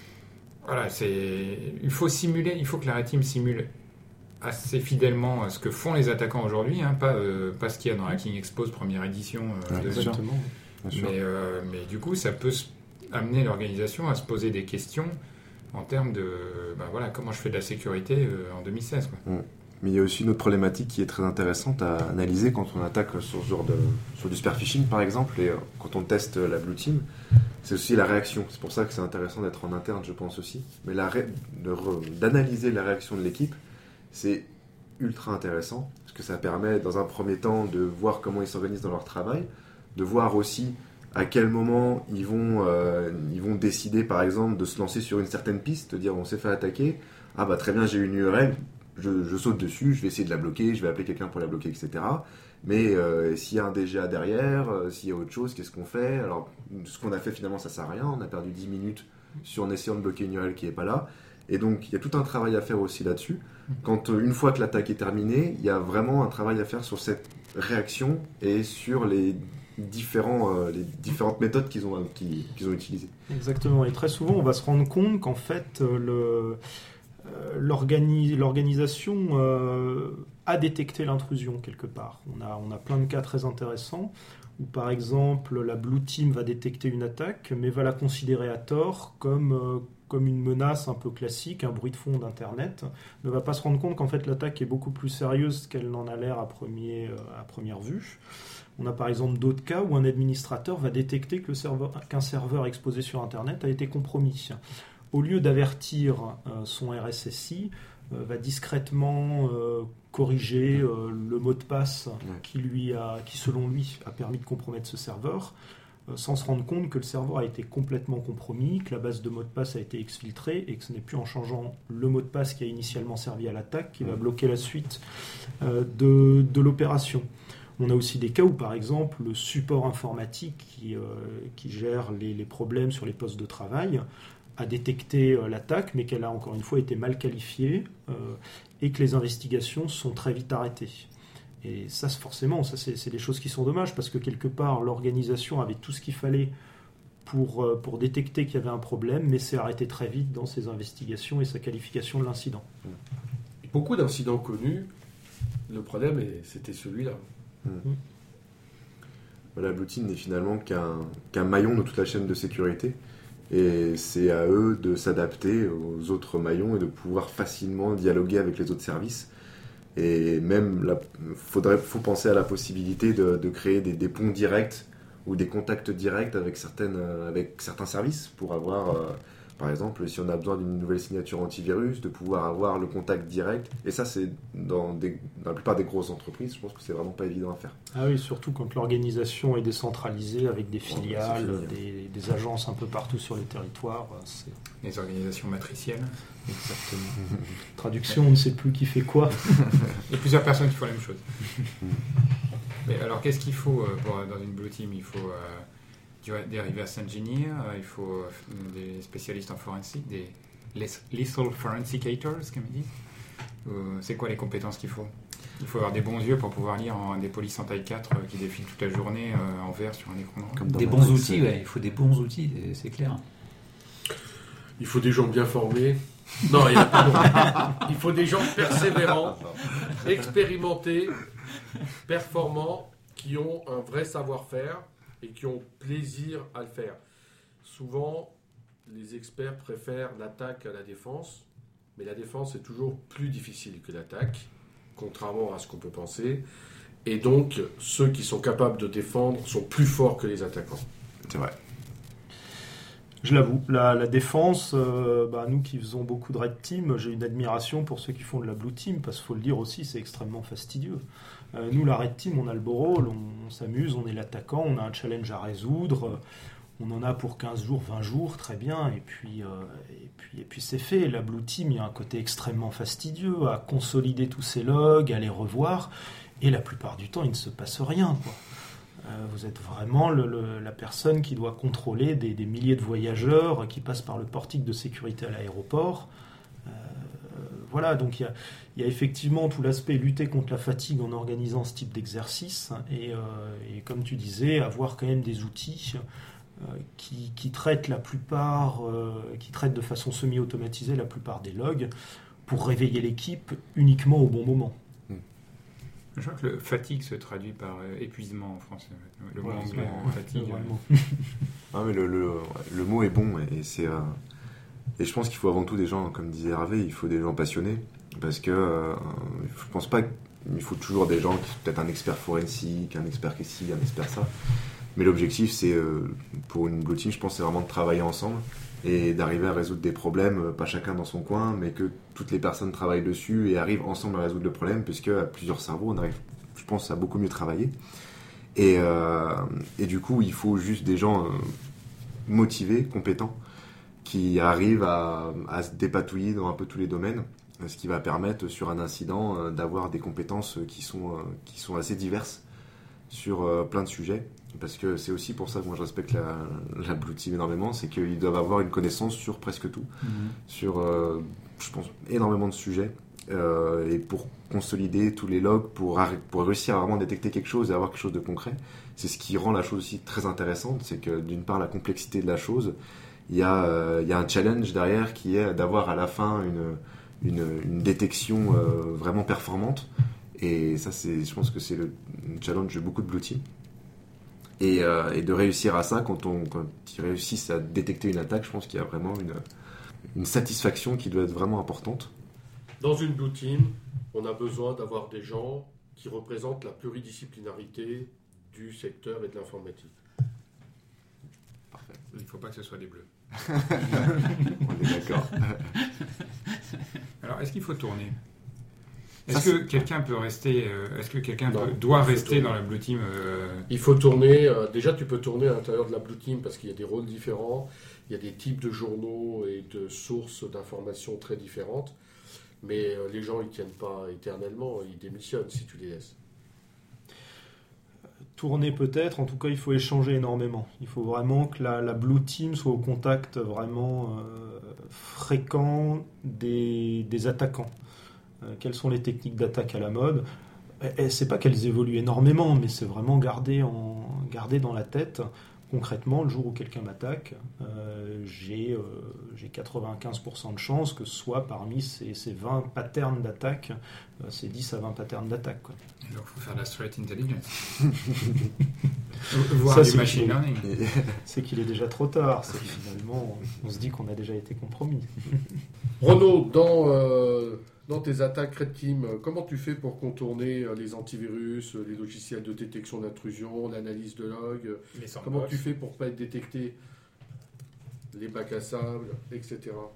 voilà, c'est... il faut simuler, il faut que la Red Team simule assez fidèlement ce que font les attaquants aujourd'hui, hein, pas, euh, pas ce qu'il y a dans Hacking Expose première édition. Euh, Ouais, de- bien sûr. Exactement. Bien sûr. mais, euh, mais du coup, ça peut s- amener l'organisation à se poser des questions en termes de ben voilà, comment je fais de la sécurité euh, en deux mille seize. Quoi. Mais il y a aussi une autre problématique qui est très intéressante à analyser quand on attaque sur, ce genre de, sur du spear phishing par exemple, et euh, quand on teste la Blue Team, c'est aussi la réaction. C'est pour ça que c'est intéressant d'être en interne, je pense aussi. Mais la ré- de re- d'analyser la réaction de l'équipe, c'est ultra intéressant, parce que ça permet dans un premier temps de voir comment ils s'organisent dans leur travail, de voir aussi à quel moment ils vont, euh, ils vont décider par exemple de se lancer sur une certaine piste, de dire on s'est fait attaquer, ah bah très bien j'ai une U R L, je, je saute dessus, je vais essayer de la bloquer, je vais appeler quelqu'un pour la bloquer, et cetera. Mais euh, s'il y a un D G A derrière, euh, s'il y a autre chose, qu'est-ce qu'on fait? Alors ce qu'on a fait finalement ça sert à rien, on a perdu dix minutes sur en essayant de bloquer une U R L qui n'est pas là. Et donc il y a tout un travail à faire aussi là-dessus. Quand euh, une fois que l'attaque est terminée, il y a vraiment un travail à faire sur cette réaction et sur les, différents, euh, les différentes méthodes qu'ils ont, qu'ils, qu'ils ont utilisées. Exactement. Et très souvent, on va se rendre compte qu'en fait, euh, le, euh, l'organi- l'organisation euh, a détecté l'intrusion quelque part. On a, on a plein de cas très intéressants où, par exemple, la Blue Team va détecter une attaque, mais va la considérer à tort comme... Euh, comme une menace un peu classique, un bruit de fond d'Internet, ne va pas se rendre compte qu'en fait l'attaque est beaucoup plus sérieuse qu'elle n'en a l'air à, premier, à première vue. On a par exemple d'autres cas où un administrateur va détecter que le serveur, qu'un serveur exposé sur Internet a été compromis. Au lieu d'avertir euh, son R S S I, euh, va discrètement euh, corriger euh, le mot de passe qui, lui a, qui selon lui a permis de compromettre ce serveur, sans se rendre compte que le serveur a été complètement compromis, que la base de mots de passe a été exfiltrée et que ce n'est plus en changeant le mot de passe qui a initialement servi à l'attaque qui va bloquer la suite euh, de, de l'opération. On a aussi des cas où, par exemple, le support informatique qui, euh, qui gère les, les problèmes sur les postes de travail a détecté euh, l'attaque, mais qu'elle a encore une fois été mal qualifiée euh, et que les investigations sont très vite arrêtées. Et ça, forcément, ça, c'est, c'est des choses qui sont dommages, parce que quelque part, l'organisation avait tout ce qu'il fallait pour, euh, pour détecter qu'il y avait un problème, mais s'est arrêté très vite dans ses investigations et sa qualification de l'incident. Beaucoup d'incidents connus, le problème, est- c'était celui-là. Mmh. la Blue Team n'est finalement qu'un, qu'un maillon de toute la chaîne de sécurité. Et c'est à eux de s'adapter aux autres maillons et de pouvoir facilement dialoguer avec les autres services. Et même, il faudrait, faut penser à la possibilité de, de créer des, des ponts directs ou des contacts directs avec, certaines, avec certains services pour avoir, euh, par exemple, si on a besoin d'une nouvelle signature antivirus, de pouvoir avoir le contact direct. Et ça, c'est dans, des, dans la plupart des grosses entreprises, je pense que c'est vraiment pas évident à faire. Ah oui, surtout quand l'organisation est décentralisée avec des filiales, ouais, des, des agences un peu partout sur les territoires. C'est... Les organisations matricielles. Exactement. Traduction, on ne sait plus qui fait quoi. Il y a plusieurs personnes qui font la même chose. Mais alors, qu'est-ce qu'il faut pour, dans une Blue Team ? Il faut euh, des reverse engineers, il faut euh, des spécialistes en forensique, des lethal forensicators, comme ils disent. Euh, c'est quoi les compétences qu'il faut ? Il faut avoir des bons yeux pour pouvoir lire en, des polices en taille quatre euh, qui défilent toute la journée euh, en vert sur un écran noir. Des bons outils, ouais, il faut des bons outils, c'est clair. Il faut des gens bien formés. Non, il y a pas de... Il faut des gens persévérants, expérimentés, performants, qui ont un vrai savoir-faire et qui ont plaisir à le faire. Souvent, les experts préfèrent l'attaque à la défense, mais la défense est toujours plus difficile que l'attaque, contrairement à ce qu'on peut penser. Et donc, ceux qui sont capables de défendre sont plus forts que les attaquants. C'est vrai. Je l'avoue, la, la défense, euh, bah, nous qui faisons beaucoup de Red Team, j'ai une admiration pour ceux qui font de la Blue Team, parce qu'il faut le dire aussi, c'est extrêmement fastidieux. Euh, nous, la Red Team, on a le beau rôle, on, on s'amuse, on est l'attaquant, on a un challenge à résoudre, on en a pour quinze jours, vingt jours, très bien, et puis, euh, et puis, et puis c'est fait. La Blue Team, il y a un côté extrêmement fastidieux à consolider tous ces logs, à les revoir, et la plupart du temps, il ne se passe rien, quoi. Vous êtes vraiment le, le, la personne qui doit contrôler des, des milliers de voyageurs qui passent par le portique de sécurité à l'aéroport. Euh, voilà, donc il y a, il y a effectivement tout l'aspect lutter contre la fatigue en organisant ce type d'exercice et, euh, et comme tu disais, avoir quand même des outils euh, qui, qui traitent la plupart, euh, qui traitent de façon semi-automatisée la plupart des logs pour réveiller l'équipe uniquement au bon moment. Je crois que le fatigue se traduit par euh, épuisement en français. Le mot ouais, anglais, ouais, fatigue. Ouais, ah, mais le, le, le mot est bon et, c'est, euh, et je pense qu'il faut avant tout des gens, comme disait Hervé, il faut des gens passionnés parce que euh, je pense pas qu'il faut toujours des gens qui sont peut-être un expert forensique, un expert ici, un expert ça. Mais l'objectif, c'est euh, pour une Blue Team, je pense, c'est vraiment de travailler ensemble et d'arriver à résoudre des problèmes, pas chacun dans son coin, mais que toutes les personnes travaillent dessus et arrivent ensemble à résoudre le problème, puisque à plusieurs cerveaux, on arrive, je pense, à beaucoup mieux travailler. Et, euh, et du coup, il faut juste des gens euh, motivés, compétents, qui arrivent à, à se dépatouiller dans un peu tous les domaines, ce qui va permettre, sur un incident, euh, d'avoir des compétences qui sont, euh, qui sont assez diverses sur euh, plein de sujets. Parce que c'est aussi pour ça que moi je respecte la, la Blue Team énormément, c'est qu'ils doivent avoir une connaissance sur presque tout, mmh. sur, euh, je pense, énormément de sujets, euh, et pour consolider tous les logs, pour, pour réussir à vraiment détecter quelque chose et avoir quelque chose de concret, c'est ce qui rend la chose aussi très intéressante, c'est que d'une part la complexité de la chose, il y a, euh, il y a un challenge derrière qui est d'avoir à la fin une, une, une détection euh, vraiment performante, et ça c'est, je pense que c'est le challenge de beaucoup de Blue Team. Et, euh, et de réussir à ça, quand, on, quand ils réussissent à détecter une attaque, je pense qu'il y a vraiment une, une satisfaction qui doit être vraiment importante. Dans une Blue Team, on a besoin d'avoir des gens qui représentent la pluridisciplinarité du secteur et de l'informatique. Parfait. Il ne faut pas que ce soit des bleus. On est d'accord. Alors, est-ce qu'il faut tourner ? Est-ce ça, que quelqu'un peut rester euh, Est-ce que quelqu'un non, peut, doit rester tourner dans la Blue Team euh... Il faut tourner. Euh, déjà, tu peux tourner à l'intérieur de la Blue Team parce qu'il y a des rôles différents, il y a des types de journaux et de sources d'informations très différentes. Mais euh, les gens, ils tiennent pas éternellement, ils démissionnent si tu les laisses. Tourner peut-être, en tout cas, il faut échanger énormément. Il faut vraiment que la, la Blue Team soit au contact vraiment euh, fréquent des, des attaquants. Quelles sont les techniques d'attaque à la mode ? Et c'est pas qu'elles évoluent énormément, mais c'est vraiment garder, en, garder dans la tête. Concrètement, le jour où quelqu'un m'attaque, euh, j'ai, euh, j'ai quatre-vingt-quinze pour cent de chances que ce soit parmi ces, ces vingt patterns d'attaque, euh, ces dix à vingt patterns d'attaque. Quoi. Alors, il faut faire de la threat intelligence. Voir Ça, du c'est machine qu'il- learning. Et- C'est qu'il est déjà trop tard. C'est que finalement, on se dit qu'on a déjà été compromis. Renaud, dans, euh, dans tes attaques Red Team, euh, comment tu fais pour contourner euh, les antivirus, euh, les logiciels de détection d'intrusion, l'analyse de log euh, Les sandbox. Comment tu fais pour pas être détecté, les bacs à sable, et cetera.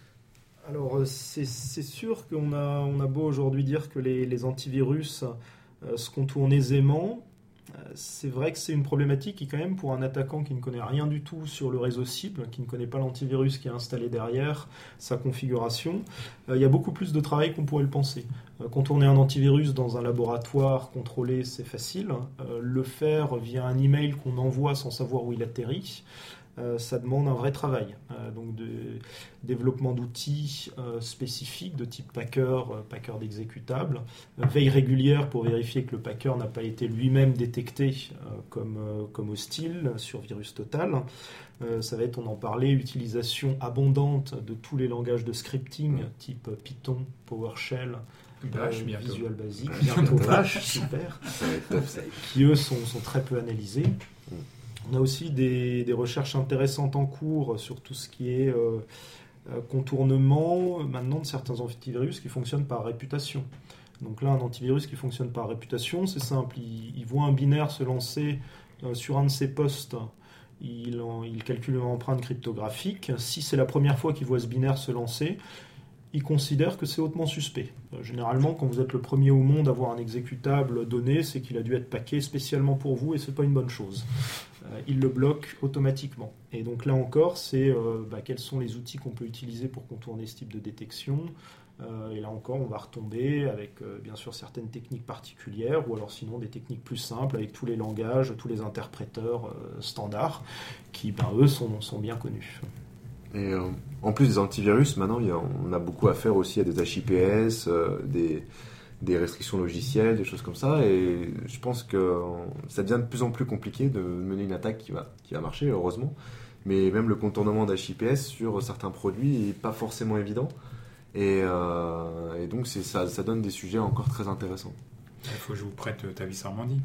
Alors, euh, c'est c'est sûr qu'on a, on a beau aujourd'hui dire que les, les antivirus euh, se contournent aisément. Euh, c'est vrai que c'est une problématique qui, quand même, pour un attaquant qui ne connaît rien du tout sur le réseau cible, qui ne connaît pas l'antivirus qui est installé derrière, sa configuration, euh, il y a beaucoup plus de travail qu'on pourrait le penser. Euh, contourner un antivirus dans un laboratoire contrôlé, c'est facile. Euh, le faire via un email qu'on envoie sans savoir où il atterrit, Euh, ça demande un vrai travail, euh, donc de développement d'outils euh, spécifiques de type packer, euh, packer d'exécutables, euh, veille régulière pour vérifier que le packer n'a pas été lui-même détecté euh, comme, euh, comme hostile sur Virus Total. Euh, ça va être, on en parlait, utilisation abondante de tous les langages de scripting type Python, PowerShell, Bash, euh, bientôt. Visual Basic, bientôt Bash, super, Ça va être top, ça. qui eux sont, sont très peu analysés. On a aussi des, des recherches intéressantes en cours sur tout ce qui est euh, euh, contournement maintenant de certains antivirus qui fonctionnent par réputation. Donc là, un antivirus qui fonctionne par réputation, c'est simple. Il, il voit un binaire se lancer euh, sur un de ses postes. Il, en- il calcule une empreinte cryptographique. Si c'est la première fois qu'il voit ce binaire se lancer, il considère que c'est hautement suspect. Euh, généralement, quand vous êtes le premier au monde à avoir un exécutable donné, c'est qu'il a dû être packé spécialement pour vous et c'est pas une bonne chose. Euh, il le bloque automatiquement. Et donc là encore, c'est euh, bah, quels sont les outils qu'on peut utiliser pour contourner ce type de détection. Euh, et là encore, on va retomber avec euh, bien sûr certaines techniques particulières ou alors sinon des techniques plus simples avec tous les langages, tous les interpréteurs euh, standards qui, ben, eux, sont, sont bien connus. Et euh, en plus des antivirus, maintenant, il y a- on a beaucoup à faire aussi à des H I P S, euh, des, des restrictions logicielles, des choses comme ça. Et je pense que euh, ça devient de plus en plus compliqué de mener une attaque qui va, qui va marcher, heureusement. Mais même le contournement d'H I P S sur certains produits n'est pas forcément évident. Et, euh, et donc, c'est, ça, ça donne des sujets encore très intéressants. Il faut que je vous prête ta vis Armandie.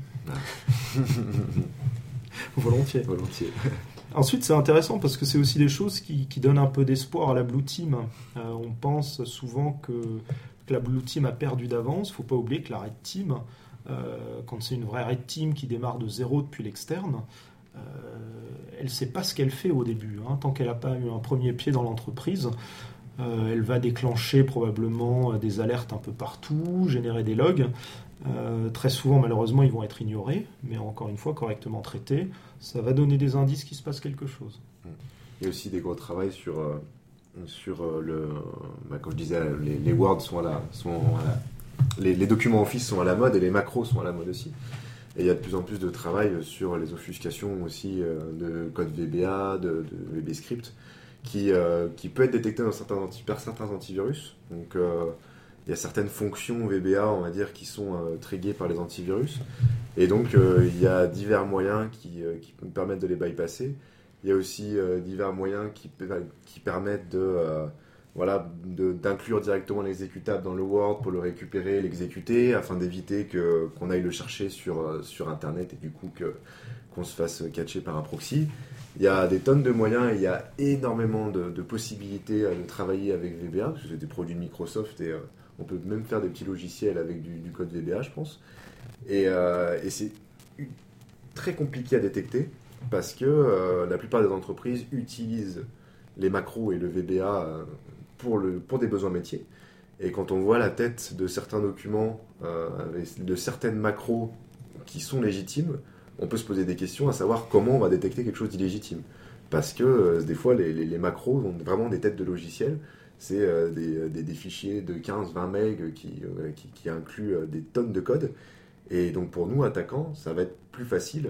Volontiers. Volontiers. Ensuite, c'est intéressant parce que c'est aussi des choses qui, qui donnent un peu d'espoir à la Blue Team. Euh, on pense souvent que, que la Blue Team a perdu d'avance. Il ne faut pas oublier que la Red Team, euh, quand c'est une vraie Red Team qui démarre de zéro depuis l'externe, euh, elle ne sait pas ce qu'elle fait au début. Hein. Tant qu'elle n'a pas eu un premier pied dans l'entreprise, euh, elle va déclencher probablement des alertes un peu partout, générer des logs. Euh, très souvent, malheureusement, ils vont être ignorés, mais encore une fois, correctement traités. Ça va donner des indices qu'il se passe quelque chose. Il y a aussi des gros travaux sur, euh, sur euh, le. Bah, comme je disais, les, les Word sont à la. Sont à la les, les documents Office sont à la mode et les macros sont à la mode aussi. Et il y a de plus en plus de travail sur les offuscations aussi euh, de code V B A, de, de V B Script, qui, euh, qui peut être détecté dans certains, anti, par certains antivirus. Donc, euh, il y a certaines fonctions V B A, on va dire, qui sont euh, triguées par les antivirus. Et donc, euh, il y a divers moyens qui, euh, qui nous permettent de les bypasser. Il y a aussi euh, divers moyens qui, qui permettent de, euh, voilà, de, d'inclure directement l'exécutable dans le Word pour le récupérer, l'exécuter, afin d'éviter que, qu'on aille le chercher sur, euh, sur Internet et du coup que, qu'on se fasse catcher par un proxy. Il y a des tonnes de moyens et il y a énormément de, de possibilités euh, de travailler avec V B A, parce que c'est des produits de Microsoft et... Euh, on peut même faire des petits logiciels avec du, du code V B A, je pense. Et, euh, et c'est très compliqué à détecter parce que euh, la plupart des entreprises utilisent les macros et le V B A euh, pour, le, pour des besoins métiers. Et quand on voit la tête de certains documents, euh, de certaines macros qui sont légitimes, on peut se poser des questions à savoir comment on va détecter quelque chose d'illégitime. Parce que euh, des fois, les, les, les macros ont vraiment des têtes de logiciels. C'est euh, des, des, des fichiers de quinze à vingt mégas qui, euh, qui, qui incluent euh, des tonnes de code. Et donc pour nous, attaquants, ça va être plus facile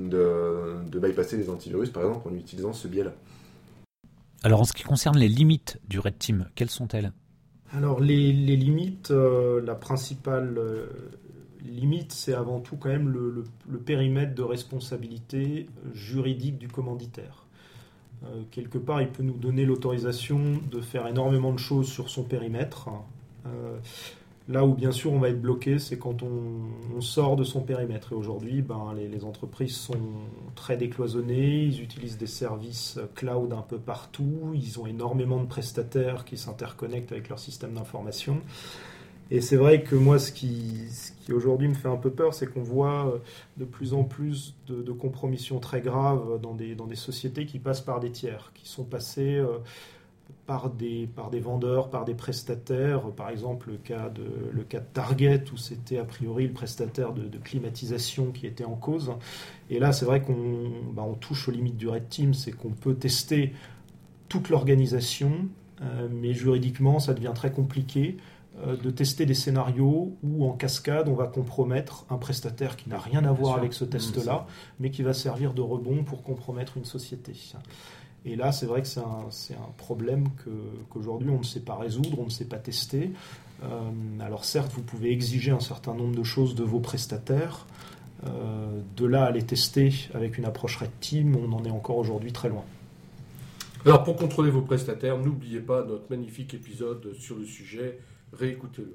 de, de bypasser les antivirus, par exemple, en utilisant ce biais-là. Alors en ce qui concerne les limites du Red Team, quelles sont-elles ? Alors les, les limites, euh, la principale euh, limite, c'est avant tout quand même le, le, le périmètre de responsabilité juridique du commanditaire. Euh, quelque part, il peut nous donner l'autorisation de faire énormément de choses sur son périmètre. Euh, Là où bien sûr on va être bloqué, c'est quand on, on sort de son périmètre. Et aujourd'hui, ben, les, les entreprises sont très décloisonnées, ils utilisent des services cloud un peu partout, ils ont énormément de prestataires qui s'interconnectent avec leur système d'information. Et c'est vrai que moi, ce qui, ce qui aujourd'hui me fait un peu peur, c'est qu'on voit de plus en plus de, de compromissions très graves dans des, dans des sociétés qui passent par des tiers, qui sont passés... Euh, Par des, par des vendeurs, par des prestataires, par exemple le cas de, le cas de Target où c'était a priori le prestataire de, de climatisation qui était en cause. Et là c'est vrai qu'on bah, on touche aux limites du Red Team, c'est qu'on peut tester toute l'organisation, euh, mais juridiquement ça devient très compliqué euh, de tester des scénarios où en cascade on va compromettre un prestataire qui n'a rien à voir avec ce test-là, mais qui va servir de rebond pour compromettre une société. Et là, c'est vrai que c'est un, c'est un problème que, qu'aujourd'hui, on ne sait pas résoudre, on ne sait pas tester. Euh, alors certes, vous pouvez exiger un certain nombre de choses de vos prestataires. Euh, de là à les tester avec une approche Red Team, on en est encore aujourd'hui très loin. Alors, pour contrôler vos prestataires, n'oubliez pas notre magnifique épisode sur le sujet. Réécoutez-le.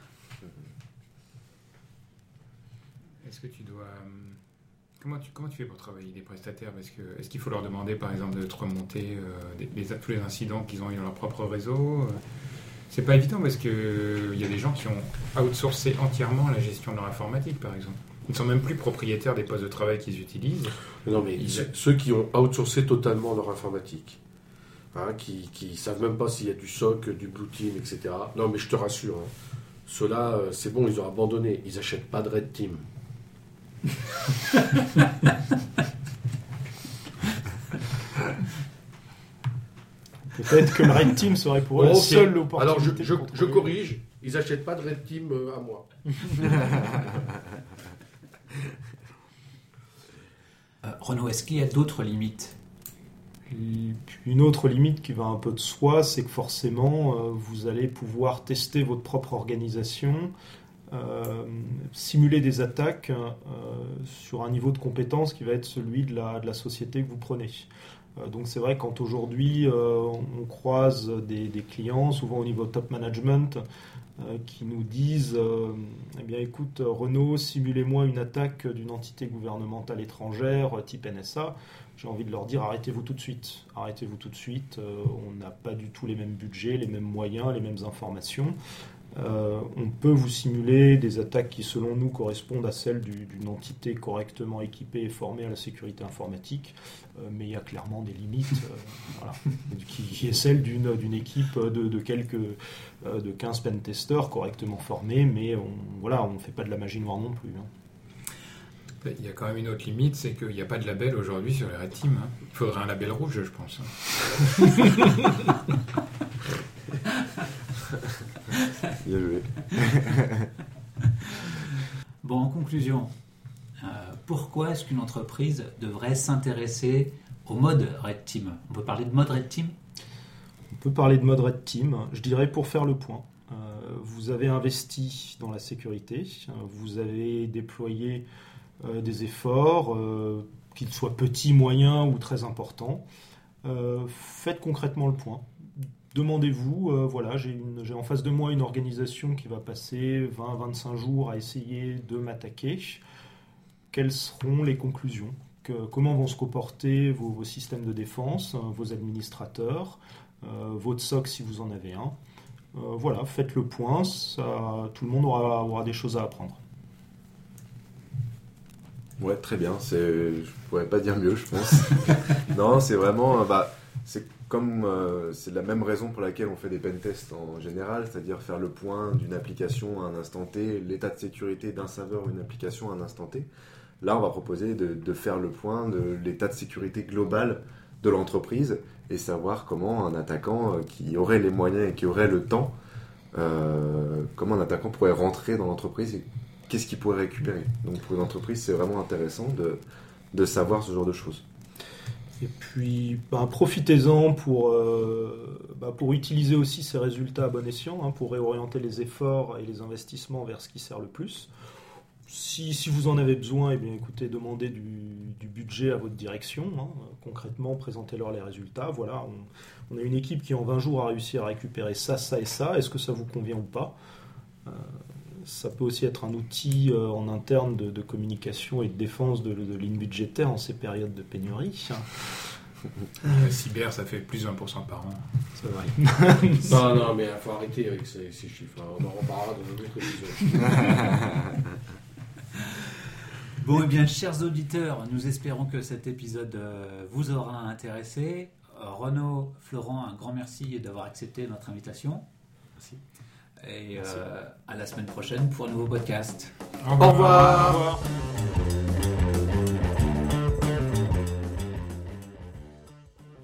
Est-ce que tu dois... Comment tu, comment tu fais pour travailler des prestataires? Parce que, est-ce qu'il faut leur demander, par exemple, de te remonter euh, des, les, tous les incidents qu'ils ont eu dans leur propre réseau? C'est pas évident parce qu'il euh, y a des gens qui ont outsourcé entièrement la gestion de leur informatique, par exemple. Ils ne sont même plus propriétaires des postes de travail qu'ils utilisent. Non, mais ils... ceux qui ont outsourcé totalement leur informatique, hein, qui ne savent même pas s'il y a du S O C, du Blue Team, et cetera. Non, mais je te rassure, hein, ceux-là, c'est bon, ils ont abandonné. Ils n'achètent pas de Red Team. Peut-être que le Red Team serait pour eux oh, la okay. seule opportunité. Alors je, je, je corrige, ils n'achètent pas de Red Team à moi. euh, Renaud, est-ce qu'il y a d'autres limites? Une autre limite qui va un peu de soi, c'est que forcément euh, vous allez pouvoir tester votre propre organisation. Euh, simuler des attaques euh, sur un niveau de compétence qui va être celui de la, de la société que vous prenez. Euh, donc c'est vrai quand aujourd'hui euh, on croise des, des clients, souvent au niveau top management, euh, qui nous disent euh, eh bien écoute Renaud, simulez-moi une attaque d'une entité gouvernementale étrangère type N S A. J'ai envie de leur dire arrêtez-vous tout de suite. Arrêtez-vous tout de suite. Euh, on n'a pas du tout les mêmes budgets, les mêmes moyens, les mêmes informations. Euh, on peut vous simuler des attaques qui, selon nous, correspondent à celles du, d'une entité correctement équipée et formée à la sécurité informatique, euh, mais il y a clairement des limites, euh, voilà, qui, qui est celle d'une, d'une équipe de, de quelques euh, de quinze pentesters correctement formés, mais on voilà, on ne fait pas de la magie noire non plus. Hein. Il y a quand même une autre limite, c'est qu'il n'y a pas de label aujourd'hui sur les Red Team. Hein. Il faudrait un label rouge, je pense. Hein. Bien joué. Bon, en conclusion, euh, pourquoi est-ce qu'une entreprise devrait s'intéresser au mode Red Team? On peut parler de mode Red Team? On peut parler de mode Red Team, je dirais pour faire le point. Euh, vous avez investi dans la sécurité, vous avez déployé euh, des efforts, euh, qu'ils soient petits, moyens ou très importants. Euh, faites concrètement le point. Demandez-vous, euh, voilà, j'ai, une, j'ai en face de moi une organisation qui va passer vingt à vingt-cinq jours à essayer de m'attaquer. Quelles seront les conclusions? Que, comment vont se comporter vos, vos systèmes de défense, vos administrateurs, euh, votre S O C si vous en avez un? euh, Voilà, faites le point, ça, tout le monde aura, aura des choses à apprendre. Ouais, très bien, c'est, je pourrais pas dire mieux, je pense. Non, c'est vraiment... Bah, c'est comme euh, c'est la même raison pour laquelle on fait des pentests en général, c'est-à-dire faire le point d'une application à un instant T, l'état de sécurité d'un serveur ou une application à un instant T. Là, on va proposer de, de faire le point de l'état de sécurité global de l'entreprise et savoir comment un attaquant euh, qui aurait les moyens et qui aurait le temps, euh, comment un attaquant pourrait rentrer dans l'entreprise et qu'est-ce qu'il pourrait récupérer. Donc pour une entreprise, c'est vraiment intéressant de, de savoir ce genre de choses. Et puis, bah, profitez-en pour, euh, bah, pour utiliser aussi ces résultats à bon escient, hein, pour réorienter les efforts et les investissements vers ce qui sert le plus. Si, si vous en avez besoin, eh bien, écoutez, demandez du, du budget à votre direction. Hein. Concrètement, présentez-leur les résultats. Voilà, on, on a une équipe qui, en vingt jours, a réussi à récupérer ça, ça et ça. Est-ce que ça vous convient ou pas ? euh, ça peut aussi être un outil euh, en interne de, de communication et de défense de, de lignes budgétaires en ces périodes de pénurie. La cyber, ça fait plus de vingt pour cent par an. C'est vrai. Non, non, mais il faut arrêter avec ces, ces chiffres. hein. On en reparlera dans un autre épisode. Bon, eh bien, chers auditeurs, nous espérons que cet épisode euh, vous aura intéressé. Euh, Renaud, Florent, un grand merci d'avoir accepté notre invitation. Merci. Et euh, à la semaine prochaine pour un nouveau podcast. Au revoir. Au revoir. Au revoir.